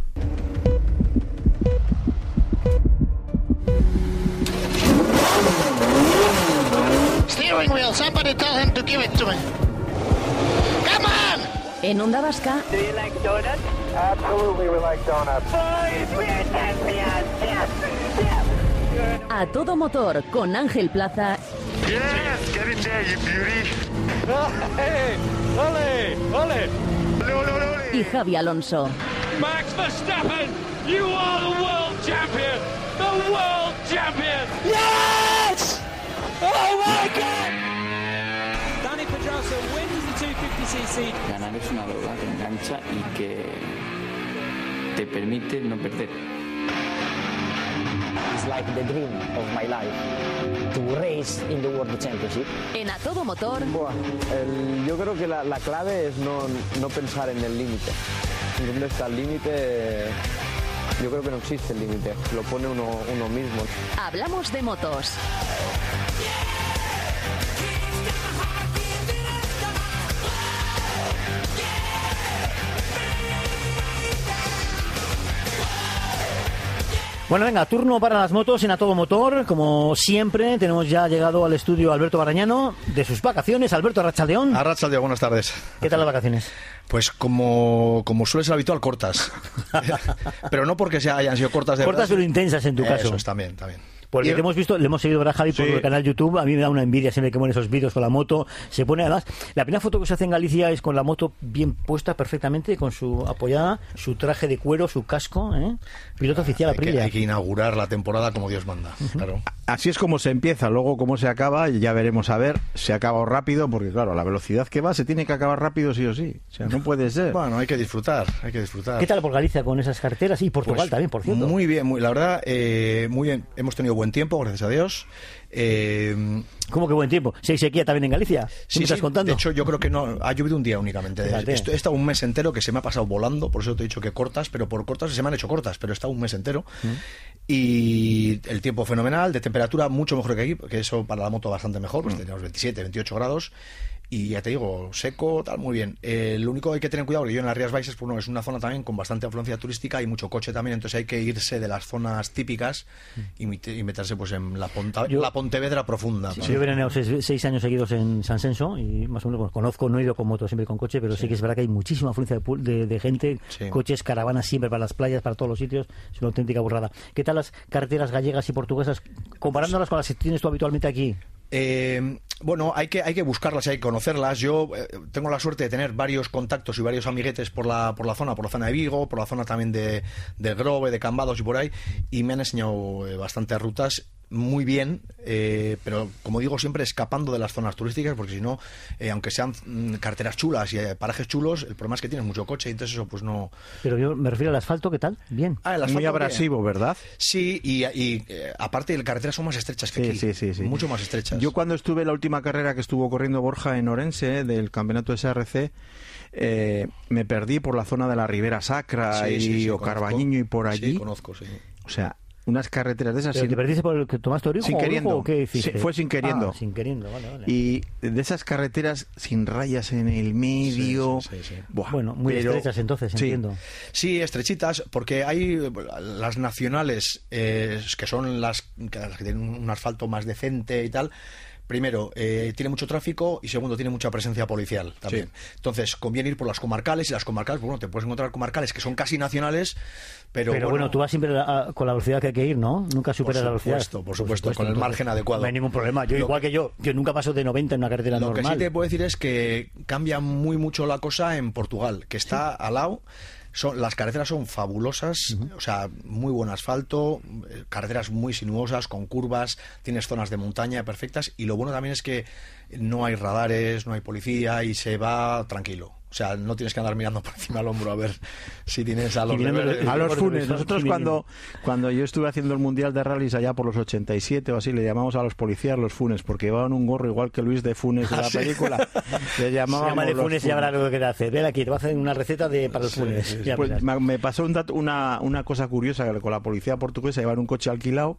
Steering wheel, somebody tell him to give it to me. Come on! En Onda Vasca. Do you like donuts? Absolutely, we like donuts. Boys, we're champions! Yes! Yes! A todo motor con Ángel Plaza. Yes, get in there, you beauty. Hey, ole, ole. Ole, ole, ole. Y Javi Alonso. Max Verstappen, you are the world champion. The world champion. Yes! Oh my God! Dani Pedrosa wins the two fifty c c. Ganar es una droga que engancha y que te permite no perder. It's like the dream of my life to race in the World Championship. En A Todo Motor. Buah, el, yo creo que la, la clave es no, no pensar en el límite. ¿Dónde está el límite? Yo creo que no existe el límite, lo pone uno, uno mismo. Hablamos de motos. Bueno, venga, turno para las motos en A Todo Motor. Como siempre, tenemos ya llegado al estudio Alberto Barañano de sus vacaciones. Alberto, Arratsaldeón. Arratsaldeón, buenas tardes. ¿Qué tal las vacaciones? Pues como, como suele ser habitual, cortas. Pero no porque se hayan sido cortas de Cortas verdad. pero intensas en tu caso. Eso es, también, también. Porque Y- te hemos visto, le hemos seguido, ¿verdad, Javi? Por Sí. el canal YouTube. A mí me da una envidia siempre que ponen esos vídeos con la moto. Se pone, además, la primera foto que se hace en Galicia es con la moto bien puesta perfectamente, con su apoyada, su traje de cuero, su casco, ¿eh? Piloto oficial hay, que, Aprilia. hay que inaugurar la temporada como Dios manda. Claro. Así es como se empieza, luego cómo se acaba, ya veremos a ver, se ha acabado rápido, porque claro, a la velocidad que va se tiene que acabar rápido sí o sí, o sea, no puede ser. Bueno, hay que disfrutar, hay que disfrutar. ¿Qué tal por Galicia con esas carreteras? Y Portugal Pues, también, por cierto. Muy bien, muy, la verdad, eh, muy bien. Hemos tenido buen tiempo, gracias a Dios. Eh, ¿Cómo que buen tiempo? ¿Si hay sequía también en Galicia? ¿Qué Sí, me estás sí, contando? de hecho yo creo que no ha llovido un día únicamente. Fíjate. Esto- He estado un mes entero que se me ha pasado volando, por eso te he dicho que cortas, pero por cortas se me han hecho cortas, pero he estado un mes entero. Y el tiempo fenomenal, de temperatura mucho mejor que aquí, que eso para la moto bastante mejor, pues teníamos veintisiete, veintiocho grados. Y ya te digo, seco, tal, muy bien. Eh, lo único que hay que tener cuidado, porque yo en las Rías Baixas, pues no, es una zona también con bastante afluencia turística, hay mucho coche también, entonces hay que irse de las zonas típicas y, mit- y meterse pues en la, Ponta- Yo- la Pontevedra profunda. Sí, ¿no? yo he veraneado seis, seis años seguidos en San Senso y más o menos bueno, conozco, no he ido con moto, siempre con coche, pero sí, que es verdad que hay muchísima afluencia de, pu- de- de gente, Sí. coches, caravanas siempre para las playas, para todos los sitios, es una auténtica burrada. ¿Qué tal las carreteras gallegas y portuguesas comparándolas con las que tienes tú habitualmente aquí? Eh, bueno, hay que, hay que buscarlas, hay que conocerlas. Yo eh, tengo la suerte de tener varios contactos y varios amiguetes por la, por la zona, por la zona de Vigo, por la zona también de, de Grove, de Cambados y por ahí, y me han enseñado eh, bastantes rutas muy bien, eh, pero como digo siempre escapando de las zonas turísticas, porque si no, eh, aunque sean mm, carreteras chulas y eh, parajes chulos, el problema es que tienes mucho coche y entonces eso pues no... Pero yo me refiero al asfalto, ¿qué tal? Bien. Ah, el asfalto Muy abrasivo, bien. ¿verdad? Sí, y, y eh, aparte las carreteras son más estrechas que Sí, aquí, sí, sí, sí. mucho más estrechas. Yo cuando estuve en la última carrera que estuvo corriendo Borja en Orense, eh, del campeonato S R C, eh, me perdí por la zona de la Ribera Sacra Sí, y sí, sí, o conozco. Carbañiño y por allí. Sí, conozco, sí. O sea, unas carreteras de esas ¿Pero sin- te perdiste por el que tomaste origen sin queriendo. o qué hiciste? Sí, fue sin queriendo. Ah, sin queriendo, vale, vale. Y de esas carreteras sin rayas en el medio. Sí, sí, sí, sí. Buah, Bueno, muy pero- estrechas entonces, sí. entiendo. Sí, estrechitas, porque hay eh, las nacionales, eh, que son las que, las que tienen un asfalto más decente y tal. Primero, eh, tiene mucho tráfico y segundo, tiene mucha presencia policial también. Entonces, conviene ir por las comarcales y las comarcales, bueno, te puedes encontrar comarcales que son casi nacionales, pero, Pero, bueno, tú vas siempre a- con la velocidad que hay que ir, ¿no? Nunca superas la velocidad. supuesto, por supuesto, con el margen adecuado. No hay ningún problema. Yo, Lo igual que yo, yo nunca paso de noventa en una carretera Lo normal. que sí te puedo decir es que cambia muy mucho la cosa en Portugal, que está al lado. Son, las carreteras son fabulosas, o sea, muy buen asfalto, eh, carreteras muy sinuosas, con curvas, tienes zonas de montaña perfectas y lo bueno también es que no hay radares, no hay policía y se va tranquilo. O sea, no tienes que andar mirando por encima del hombro a ver si tienes a los Y mirando rebeldes. el- A los funes. Eso, Nosotros sí, cuando, cuando yo estuve haciendo el Mundial de Rallys allá por los ochenta y siete o así, le llamamos a los policías los funes, porque llevaban un gorro igual que Luis de Funes de ¿Ah, la sí? película. Le llamábamos Llámale los Funes y ya verás lo que te hace. Ven aquí, te voy a hacer una receta de, para los Funes. Ya Pues verás. me, me pasó un dato- una, una cosa curiosa, que con la policía portuguesa llevar un coche alquilado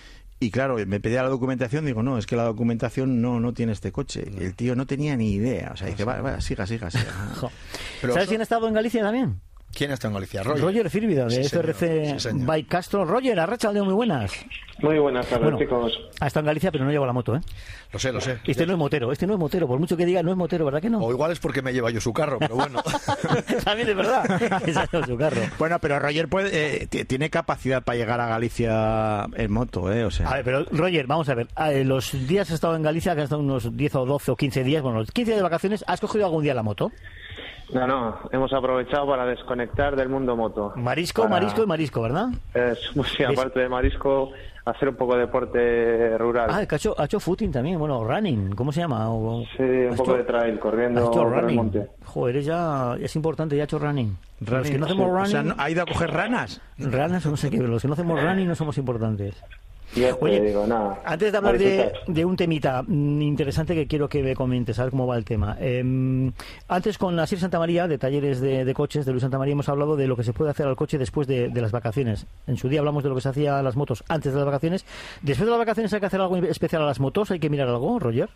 y claro, me pedía la documentación, digo, no, es que la documentación no, no tiene este coche. Y el tío no tenía ni idea, o sea, dice, va, va, siga, siga, siga. Jo. Pero ¿Sabes eso- quién ha estado en Galicia también? ¿Quién está en Galicia? Roger. Roger Fírvida, de Sí, F R C señor, sí, señor. Bike Castro. Roger, arrachaldeo, muy buenas. Muy buenas tardes, Bueno, chicos. ha estado en Galicia, pero no lleva la moto, ¿eh? Lo sé, lo sé. Este no es motero, este no es motero. Por mucho que diga, no es motero, ¿verdad que no? O igual es porque me lleva yo su carro, pero bueno. También es verdad. Esa es su carro. Bueno, pero Roger puede, eh, t- tiene capacidad para llegar a Galicia en moto, ¿eh? O sea, A ver, pero Roger, vamos a ver. Ah, eh, Los días que has estado en Galicia, que has estado unos diez o doce o quince días, bueno, los quince días de vacaciones, ¿has cogido algún día la moto? No, no, hemos aprovechado para desconectar del mundo moto. Marisco, Para- marisco y marisco, ¿verdad? Es, sí, aparte de marisco, hacer un poco de deporte rural. Ah, que ha hecho, ha hecho footing también, bueno, running, ¿cómo se llama? O, Sí, un poco de trail, corriendo ha hecho por el running. monte. Joder, es ya es importante, ya ha hecho running. Los que no hacemos o running, sea, ¿no- ¿ha ido a coger ranas? ranas o no sé qué, pero los que no hacemos running no somos importantes. Ya te Oye, digo, nada. Antes de hablar a de, disfrutar. de un temita mm, interesante que quiero que me comentes, a ver cómo va el tema. Eh, antes con Asier Santa María, de talleres de, de coches, de Luis Santa María, hemos hablado de lo que se puede hacer al coche después de, de las vacaciones. En su día hablamos de lo que se hacía a las motos antes de las vacaciones. Después de las vacaciones, ¿hay que hacer algo especial a las motos? ¿Hay que mirar algo, Roger?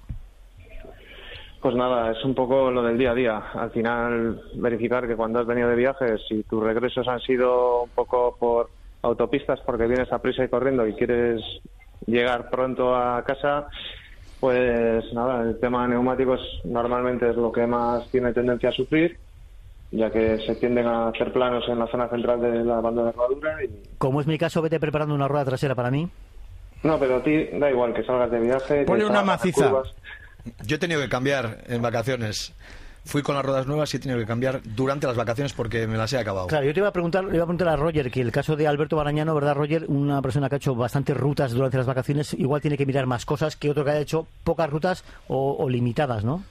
Pues nada, es un poco lo del día a día. Al final, verificar que cuando has venido de viajes, si tus regresos han sido un poco por autopistas porque vienes a prisa y corriendo y quieres llegar pronto a casa, pues nada, el tema de neumáticos normalmente es lo que más tiene tendencia a sufrir, ya que se tienden a hacer planos en la zona central de la banda de rodadura. Y... Como es mi caso, vete preparando una rueda trasera para mí. No, pero a ti da igual que salgas de viaje. Ponle una maciza. Yo he tenido que cambiar en vacaciones. Fui con las ruedas nuevas y he tenido que cambiar durante las vacaciones porque me las he acabado. Claro, yo te iba a preguntar, le iba a preguntar a Roger, que el caso de Alberto Barañano, ¿verdad, Roger? Una persona que ha hecho bastantes rutas durante las vacaciones, igual tiene que mirar más cosas que otro que haya hecho pocas rutas o, o limitadas, ¿no?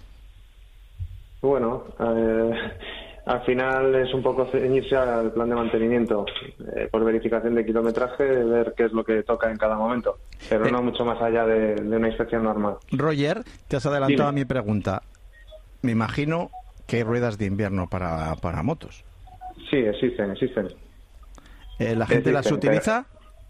Bueno, eh, al final es un poco ceñirse al plan de mantenimiento, eh, por verificación de kilometraje, ver qué es lo que toca en cada momento, pero eh. no mucho más allá de, de una inspección normal. Roger, te has adelantado Dime. a mi pregunta. Me imagino que hay ruedas de invierno para, para motos. Sí, existen, existen. Eh, ¿La gente existen, las utiliza?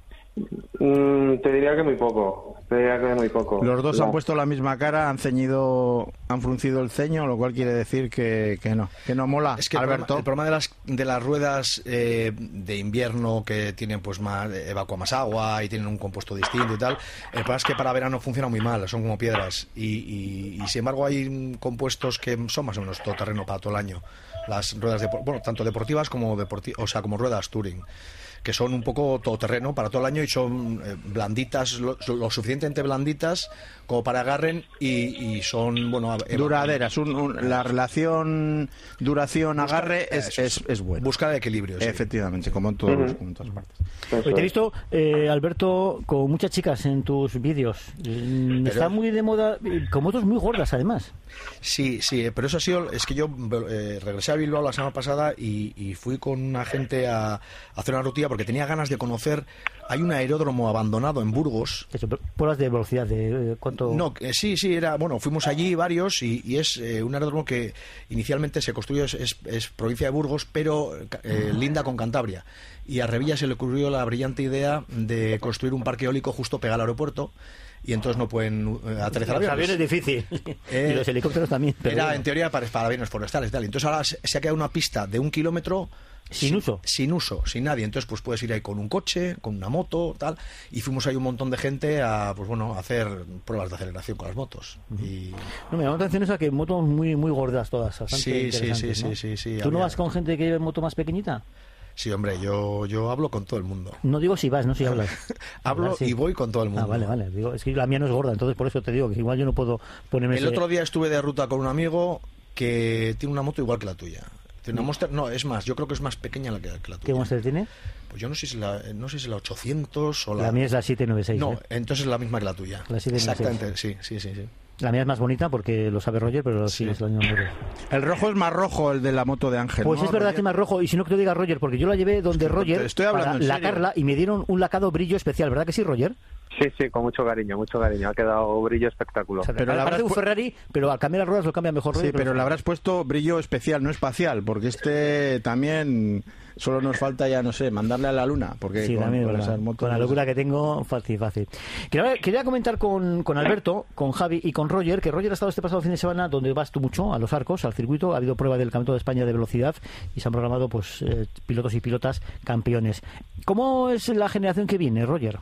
Mm, te diría que muy poco. Te diría que muy poco. Los dos no. han puesto la misma cara, han ceñido, han fruncido el ceño, lo cual quiere decir que, que no, que no mola. Es que Alberto. El problema, el problema de las de las ruedas eh, de invierno que tienen pues más evacua más agua y tienen un compuesto distinto y tal. El problema es que para verano funciona muy mal, son como piedras y, y, y sin embargo hay compuestos que son más o menos todoterreno para todo el año. Las ruedas de, bueno, tanto deportivas como deporti o sea como ruedas touring, que son un poco todoterreno para todo el año y son eh, blanditas, lo, lo suficientemente blanditas como para agarren y, y son, bueno... duraderas. Un, un, la relación duración-agarre es, es, es buena. Buscar el equilibrio, sí. Efectivamente, como en, todos, uh-huh. como en todas partes. Hoy te he visto, eh, Alberto, con muchas chicas en tus vídeos. Pero... Está muy de moda, con motos muy gordas, además. Sí, sí, pero eso ha sido... Es que yo eh, regresé a Bilbao la semana pasada y, y fui con una gente a, a hacer una rutina porque tenía ganas de conocer. Hay un aeródromo abandonado en Burgos. Eso, pruebas de velocidad, de cuánto... No, eh, sí, sí, era... Bueno, fuimos allí varios y, y es eh, un aeródromo que inicialmente se construyó, es, es, es provincia de Burgos, pero eh, linda con Cantabria. Y a Revilla se le ocurrió la brillante idea de construir un parque eólico justo pegado al aeropuerto. Y entonces no pueden eh, aterrizar aviones. Los aviones es difícil. Eh, y los helicópteros también. Era bueno. En teoría para, para aviones forestales y tal. Entonces ahora se, se ha quedado una pista de un kilómetro... Sin, sin uso. Sin uso, sin nadie. Entonces pues puedes ir ahí con un coche, con una moto, tal. Y fuimos ahí un montón de gente a, pues bueno, a hacer pruebas de aceleración con las motos. Uh-huh. Y... No, me llama la atención esa que motos muy muy gordas todas. Sí, sí, sí, sí, ¿no? sí, sí. ¿Tú había... no vas con gente que lleve moto más pequeñita? Sí, hombre, yo, yo hablo con todo el mundo. No digo si vas, no si hablas. Hablo hablar, sí. Y voy con todo el mundo. Ah, vale, vale. Digo, es que la mía no es gorda, entonces por eso te digo que igual yo no puedo ponerme... El ese... otro día estuve de ruta con un amigo que tiene una moto igual que la tuya. Tiene una Monster, no, es más, yo creo que es más pequeña la que, que la tuya. ¿Qué Monster tiene? Pues yo no sé si la, no sé si la ochocientos o la... La mía es la siete noventa y seis. No, ¿eh? Entonces es la misma que la tuya. La siete noventa y seis. Exactamente, sí, sí, sí, sí. La mía es más bonita porque lo sabe Roger, pero sí, sí es la misma. El rojo es más rojo, el de la moto de Ángel. Pues ¿no, es verdad Roger? que es más rojo, y si no que te diga Roger, porque yo la llevé donde es que Roger estoy hablando para lacarla y me dieron un lacado brillo especial, ¿verdad que sí, Roger? Sí, sí, con mucho cariño, mucho cariño. Ha quedado brillo espectacular. O sea, pero parece un Ferrari, pero al cambiar las ruedas lo cambia mejor. Sí, Roger, pero, pero no le habrás puesto brillo especial, no espacial, porque este también solo nos falta ya, no sé, mandarle a la luna. Porque sí, con, también, con, esas motos... con la locura que tengo, fácil, fácil. Quería, quería comentar con, con Alberto, con Javi y con Roger, que Roger ha estado este pasado fin de semana donde vas tú mucho, a los Arcos, al circuito. Ha habido prueba del Campeonato de España de velocidad y se han programado pues eh, pilotos y pilotas campeones. ¿Cómo es la generación que viene, Roger?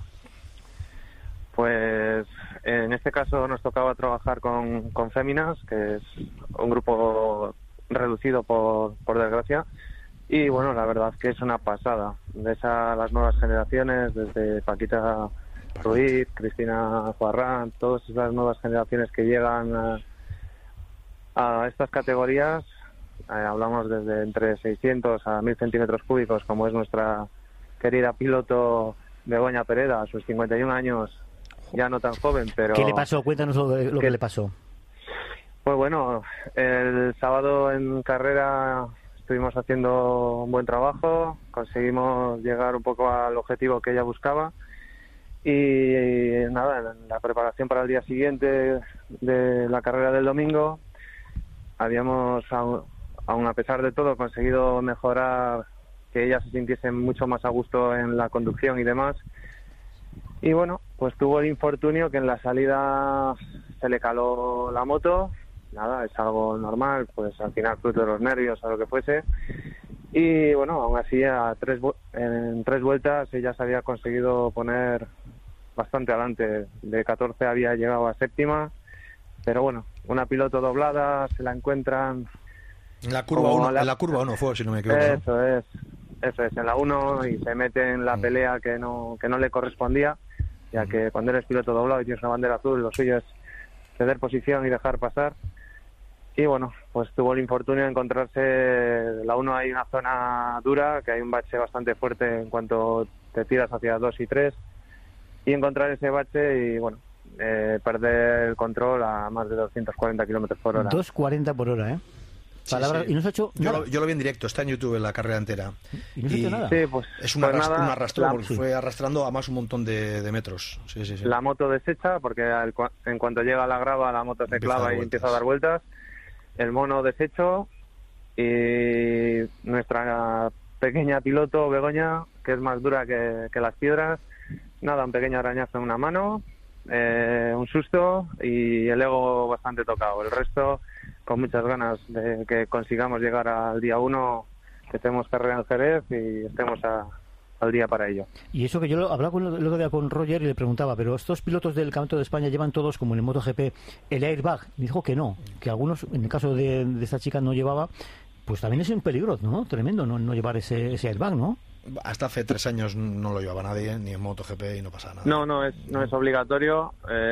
Pues en este caso nos tocaba trabajar con, con Féminas, que es un grupo reducido por, por desgracia, y bueno, la verdad es que es una pasada. Ves a las nuevas generaciones, desde Paquita Ruiz, Cristina Juarrán, todas esas nuevas generaciones que llegan a, a estas categorías, eh, hablamos desde entre seiscientos a mil centímetros cúbicos, como es nuestra querida piloto Begoña Pereda, a sus cincuenta y un años, ya no tan joven, pero... ¿Qué le pasó? Cuéntanos lo, lo que, que le pasó. Pues bueno, el sábado en carrera estuvimos haciendo un buen trabajo, conseguimos llegar un poco al objetivo que ella buscaba y nada, en la preparación para el día siguiente de la carrera del domingo habíamos, aún, aún a pesar de todo, conseguido mejorar, que ella se sintiese mucho más a gusto en la conducción y demás. Y bueno, pues tuvo el infortunio que en la salida se le caló la moto. Nada, es algo normal, pues al final fruto de los nervios o lo que fuese. Y bueno, aún así a tres en tres vueltas ella se había conseguido poner bastante adelante. De catorce había llegado a séptima, pero bueno, una piloto doblada, se la encuentran en la curva uno, la... en la curva uno fue, si no me equivoco. Eso ¿no? es, eso es, en la uno, y se mete en la mm. pelea que no que no le correspondía, ya mm. que cuando eres piloto doblado y tienes una bandera azul, lo suyo es ceder posición y dejar pasar. Y bueno, pues tuvo el infortunio de encontrarse, la uno hay una zona dura, que hay un bache bastante fuerte en cuanto te tiras hacia dos y tres, y encontrar ese bache y bueno, eh, perder el control a más de doscientos cuarenta kilómetros por hora. doscientos cuarenta por hora, ¿eh? Palabra, sí, sí. Y no se ha hecho yo lo, yo lo vi en directo, está en YouTube en la carrera entera. ¿Y no se ha hecho nada? Sí, pues, es un, pues arrast nada, un arrastro, la, porque sí. fue arrastrando a más un montón de, de metros. Sí, sí, sí. La moto desecha, porque al, en cuanto llega a la grava, la moto se empieza clava y empieza a dar vueltas. El mono deshecho y nuestra pequeña piloto, Begoña, que es más dura que, que las piedras. Nada, un pequeño arañazo en una mano, eh, un susto y el ego bastante tocado. El resto, con muchas ganas de que consigamos llegar al día uno, que estemos carrera en Jerez y estemos a, al día para ello. Y eso que yo lo, hablaba con, el otro día con Roger y le preguntaba, pero estos pilotos del Campeonato de España llevan todos, como en el MotoGP, el airbag. Me dijo que no, que algunos, en el caso de, de esta chica no llevaba, pues también es un peligro, ¿no? Tremendo no, no llevar ese, ese airbag, ¿no? Hasta hace tres años no lo llevaba nadie, ni en MotoGP, y no pasa nada. No, no es, no es obligatorio,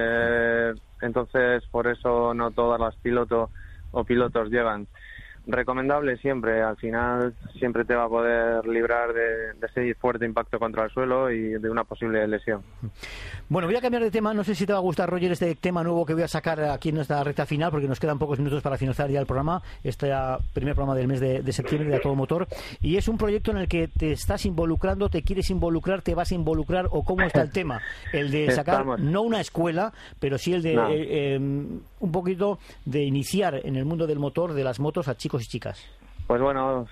eh, entonces por eso no todas las pilotos o pilotos llevan. Recomendable siempre, al final siempre te va a poder librar de, de ese fuerte impacto contra el suelo y de una posible lesión. Bueno, voy a cambiar de tema, no sé si te va a gustar, Roger, este tema nuevo que voy a sacar aquí en esta recta final, porque nos quedan pocos minutos para finalizar ya el programa, este primer programa del mes de, de septiembre de A Todo Motor, y es un proyecto en el que te estás involucrando, te quieres involucrar, te vas a involucrar, o cómo está el tema, el de sacar, Estamos. no una escuela, pero sí el de no. eh, eh, un poquito de iniciar en el mundo del motor, de las motos, a chicos y chicas. Pues bueno,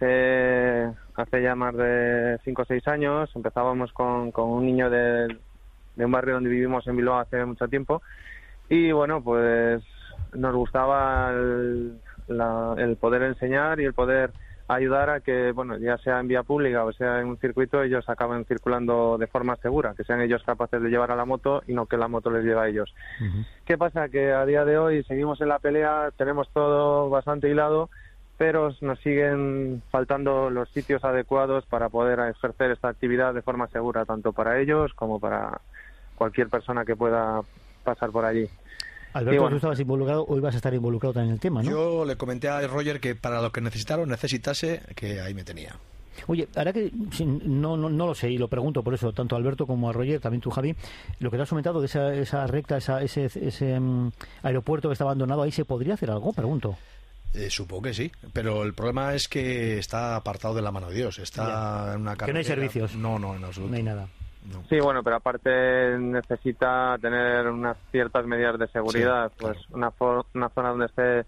hace hace ya más de cinco o seis años empezábamos con, con un niño de, de un barrio donde vivimos en Bilbao hace mucho tiempo, y bueno, pues nos gustaba el, la, el poder enseñar y el poder ayudar a que, bueno, ya sea en vía pública o sea en un circuito, ellos acaben circulando de forma segura, que sean ellos capaces de llevar a la moto y no que la moto les lleve a ellos. Uh-huh. ¿Qué pasa? Que a día de hoy seguimos en la pelea, tenemos todo bastante hilado, pero nos siguen faltando los sitios adecuados para poder ejercer esta actividad de forma segura, tanto para ellos como para cualquier persona que pueda pasar por allí. Alberto, bueno, tú estabas involucrado, hoy vas a estar involucrado también en el tema, ¿no? Yo le comenté a Roger que para lo que necesitaron, necesitase, que ahí me tenía. Oye, ahora que no, no, no lo sé y lo pregunto por eso, tanto a Alberto como a Roger, también tú, Javi, lo que te has comentado de esa, esa recta, esa, ese, ese um, aeropuerto que está abandonado, ¿ahí se podría hacer algo? Pregunto. Eh, supongo que sí, pero el problema es que está apartado de la mano de Dios, está ya. en una carretera. Que no hay servicios. No, no, en absoluto. No hay nada. No. Sí, bueno, pero aparte necesita tener unas ciertas medidas de seguridad, sí, pues claro. una, for una zona donde esté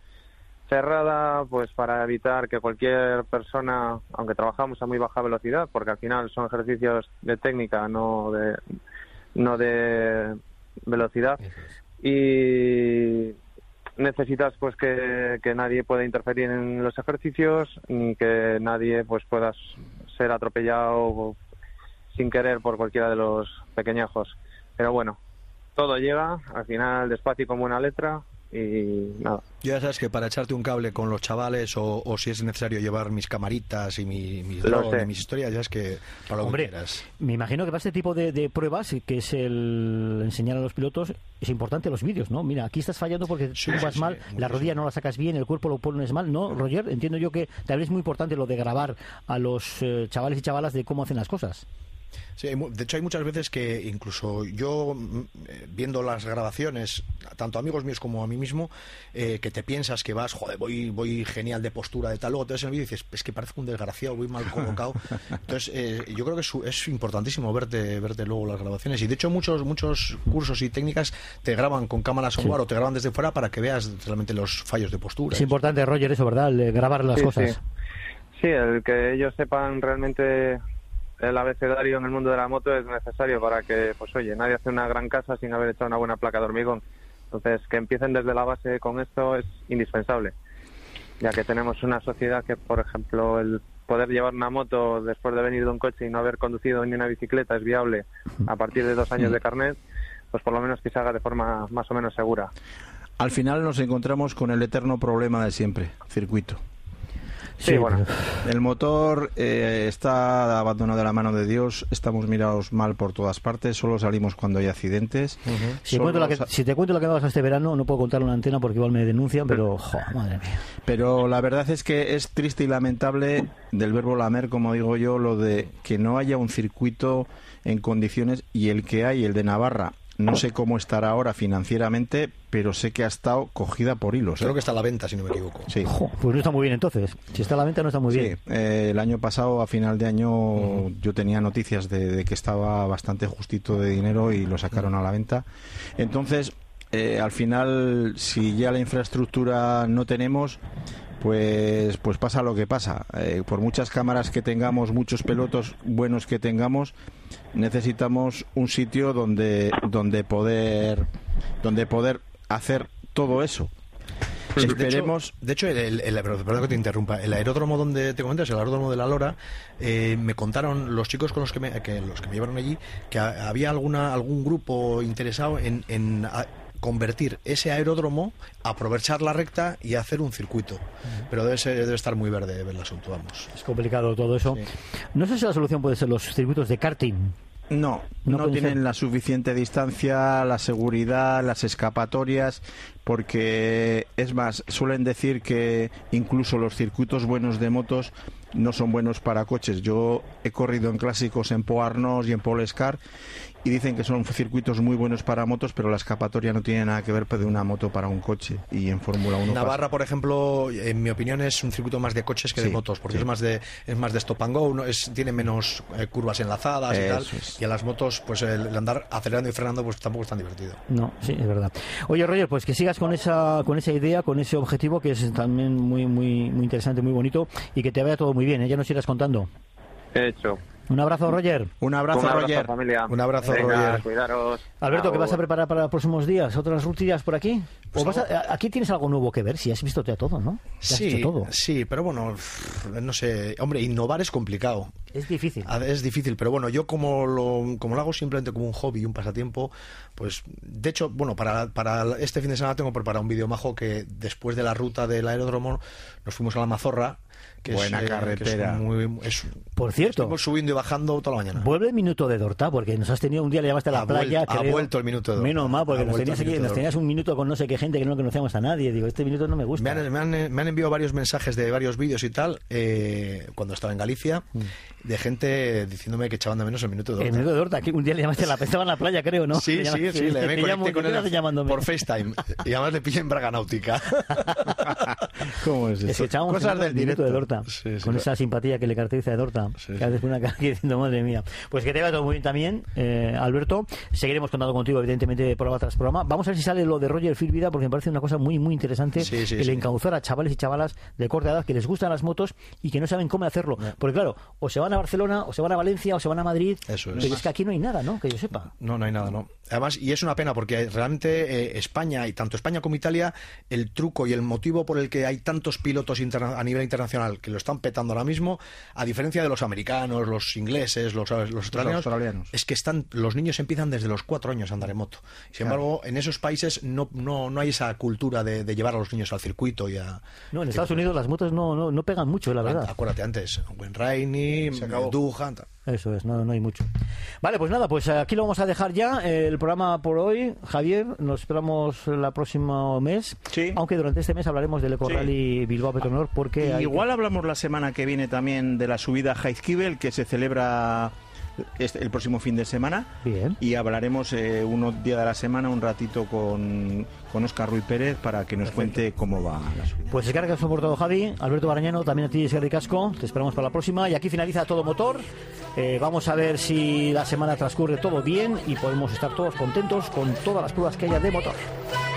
cerrada, pues para evitar que cualquier persona, aunque trabajamos a muy baja velocidad, porque al final son ejercicios de técnica, no de no de velocidad, y necesitas pues que, que nadie pueda interferir en los ejercicios, ni que nadie pues pueda ser atropellado sin querer por cualquiera de los pequeñajos. Pero bueno, todo llega, al final despacio y con buena letra, y nada. Ya sabes que para echarte un cable con los chavales, o, o si es necesario llevar mis camaritas y mi, mis drones y mis historias, ya es que para lo Hombre, que quieras. Me imagino que para este tipo de, de pruebas, que es el enseñar a los pilotos, es importante los vídeos, ¿no? Mira, aquí estás fallando porque sí, tú vas sí, mal, sí, la rodilla no la sacas bien, el cuerpo lo pones mal, ¿no, Roger? Entiendo yo que también es muy importante lo de grabar a los eh, chavales y chavalas de cómo hacen las cosas. Sí, de hecho hay muchas veces que incluso yo, viendo las grabaciones, tanto amigos míos como a mí mismo, eh, que te piensas que vas, joder, voy voy genial de postura, de tal, luego te ves en el vídeo y dices, es que parezco un desgraciado, voy mal colocado. Entonces, eh, yo creo que es, es importantísimo verte verte luego las grabaciones, y de hecho muchos muchos cursos y técnicas te graban con cámaras onboard, sí, o te graban desde fuera para que veas realmente los fallos de postura. Es importante, Roger, eso, ¿verdad? El grabar las sí, cosas. Sí. sí, el que ellos sepan realmente el abecedario en el mundo de la moto es necesario para que, pues oye, nadie hace una gran casa sin haber hecho una buena placa de hormigón. Entonces, que empiecen desde la base con esto es indispensable, ya que tenemos una sociedad que, por ejemplo, el poder llevar una moto después de venir de un coche y no haber conducido ni una bicicleta es viable a partir de dos años de carnet, pues por lo menos que se haga de forma más o menos segura. Al final nos encontramos con el eterno problema de siempre, circuito. Sí, sí, bueno. El motor eh, está abandonado de la mano de Dios, estamos mirados mal por todas partes, solo salimos cuando hay accidentes. Uh-huh. Si, cuento la que, si te cuento lo que me pasa este verano, no puedo contar una antena porque igual me denuncian, pero, jo, madre mía. Pero la verdad es que es triste y lamentable, del verbo lamer, como digo yo, lo de que no haya un circuito en condiciones, y el que hay, el de Navarra, no sé cómo estará ahora financieramente, pero sé que ha estado cogida por hilos. ¿eh? Creo que está a la venta, si no me equivoco. Sí. Jo, pues no está muy bien entonces. Si está a la venta no está muy sí, bien. Eh, el año pasado, a final de año, uh-huh. yo tenía noticias de, de que estaba bastante justito de dinero y lo sacaron uh-huh. a la venta. Entonces, eh, al final, si ya la infraestructura no tenemos, pues pues pasa lo que pasa. Eh, por muchas cámaras que tengamos, muchos pilotos buenos que tengamos, necesitamos un sitio donde donde poder donde poder hacer todo eso. Sí, Esperemos. De hecho, de hecho el, el, perdón que te interrumpa, el aeródromo donde te comentas, el aeródromo de La Lora, eh, me contaron los chicos con los que me, que los que me llevaron allí que a, había alguna algún grupo interesado en, en a, convertir ese aeródromo, aprovechar la recta y hacer un circuito. Uh-huh. Pero debe ser, debe estar muy verde el asunto, vamos. Es complicado todo eso. Sí. No sé si la solución puede ser los circuitos de karting. No, no, no tienen ser. la suficiente distancia, la seguridad, las escapatorias, porque es más, suelen decir que incluso los circuitos buenos de motos no son buenos para coches. Yo he corrido en clásicos en Pau Arnos y en Polescar y dicen que son circuitos muy buenos para motos, pero la escapatoria no tiene nada que ver de una moto para un coche. Y en Fórmula uno Navarra, pasa. por ejemplo, en mi opinión es un circuito más de coches que sí, de motos, porque sí. es más de es más de stop and go, ¿no? es, tiene menos eh, curvas enlazadas Eso y tal, es. y a las motos pues el, el andar acelerando y frenando pues tampoco es tan divertido. No, sí, es verdad. Oye, Roger, pues que sigas con esa con esa idea, con ese objetivo que es también muy muy muy interesante, muy bonito, y que te vaya todo muy bien, ¿eh? Ya nos irás contando. He hecho. Un abrazo, Roger. Un abrazo, Un abrazo Roger. Familia. Un abrazo, Venga, Roger. Cuidaros. Alberto, ¿qué vas a preparar para los próximos días? ¿Otras rutinas por aquí? Pues ¿O vas a, aquí tienes algo nuevo que ver? Si has visto ya todo, ¿no? Ya sí, has hecho todo. sí, pero bueno, no sé. Hombre, innovar es complicado. Es difícil. Es difícil, pero bueno, yo como lo, como lo hago simplemente como un hobby y un pasatiempo, pues de hecho, bueno, para, para este fin de semana tengo preparado un vídeo majo que después de la ruta del aeródromo nos fuimos a la Mazorra. Que Buena es, carretera. Que es muy, es, Por cierto, estamos subiendo y bajando toda la mañana. Vuelve el minuto de Dorta, porque nos has tenido un día, le llamaste a la ha playa. Vuelto, ha vuelto el minuto de Dorta. Menos mal, porque ha nos tenías, aquí, nos tenías un minuto con no sé qué gente que no conocíamos a nadie. Digo, este minuto no me gusta. Me han, me han, me han enviado varios mensajes de varios vídeos y tal, eh, cuando estaba en Galicia, mm. de gente diciéndome que echaban de menos el minuto de Dorta. El minuto de Dorta, que un día le llamaste a la estaba en la playa, creo, ¿no? Sí, sí, sí, le me conecté con él llamándome. por FaceTime. Y además le pillé en Braga Náutica. ¿Cómo es eso? Es que echábamos cosas del minuto directo de Dorta, sí, sí, con claro. esa simpatía que le caracteriza de Dorta. Sí, que a veces una cara diciendo, madre mía. Pues que te vaya todo muy bien también, eh, Alberto. Seguiremos contando contigo, evidentemente, programa tras programa. Vamos a ver si sale lo de Roger Filbida, porque me parece una cosa muy, muy interesante sí, sí, el sí. encauzar a chavales y chavalas de corta edad que les gustan las motos y que no saben cómo hacerlo. No. Porque claro, o se van a Barcelona, o se van a Valencia, o se van a Madrid. Eso es. Pero es que aquí no hay nada, ¿no? Que yo sepa. No, no hay nada, ¿no? Además, y es una pena porque realmente eh, España, y tanto España como Italia, el truco y el motivo por el que hay tantos pilotos interna- a nivel internacional que lo están petando ahora mismo, a diferencia de los americanos, los ingleses, los, los, australianos, los australianos, es que están los niños empiezan desde los cuatro años a andar en moto. Sin claro. embargo, en esos países no, no, no hay esa cultura de, de llevar a los niños al circuito y a... No, en Estados Unidos las motos no, no, no pegan mucho, la verdad. Acuérdate antes, Wayne Rainey, Duhan... Eso es, no, no hay mucho. Vale, pues nada, pues aquí lo vamos a dejar ya, eh, el programa por hoy. Javier, nos esperamos el próximo mes. Sí. Aunque durante este mes hablaremos del Eco Rally sí. Bilbao Petronor, porque... hay... Igual hablamos la semana que viene también de la subida a Jaizkibel, que se celebra este, el próximo fin de semana. Bien. Y hablaremos eh, unos días de la semana, un ratito con, con Óscar Ruiz Pérez para que nos Perfecto. cuente cómo va la subida. Pues es que por todo, Javi. Alberto Barañano, también a ti, Sergi Casco. Te esperamos para la próxima. Y aquí finaliza Todo Motor. Eh, vamos a ver si la semana transcurre todo bien y podemos estar todos contentos con todas las pruebas que haya de motor.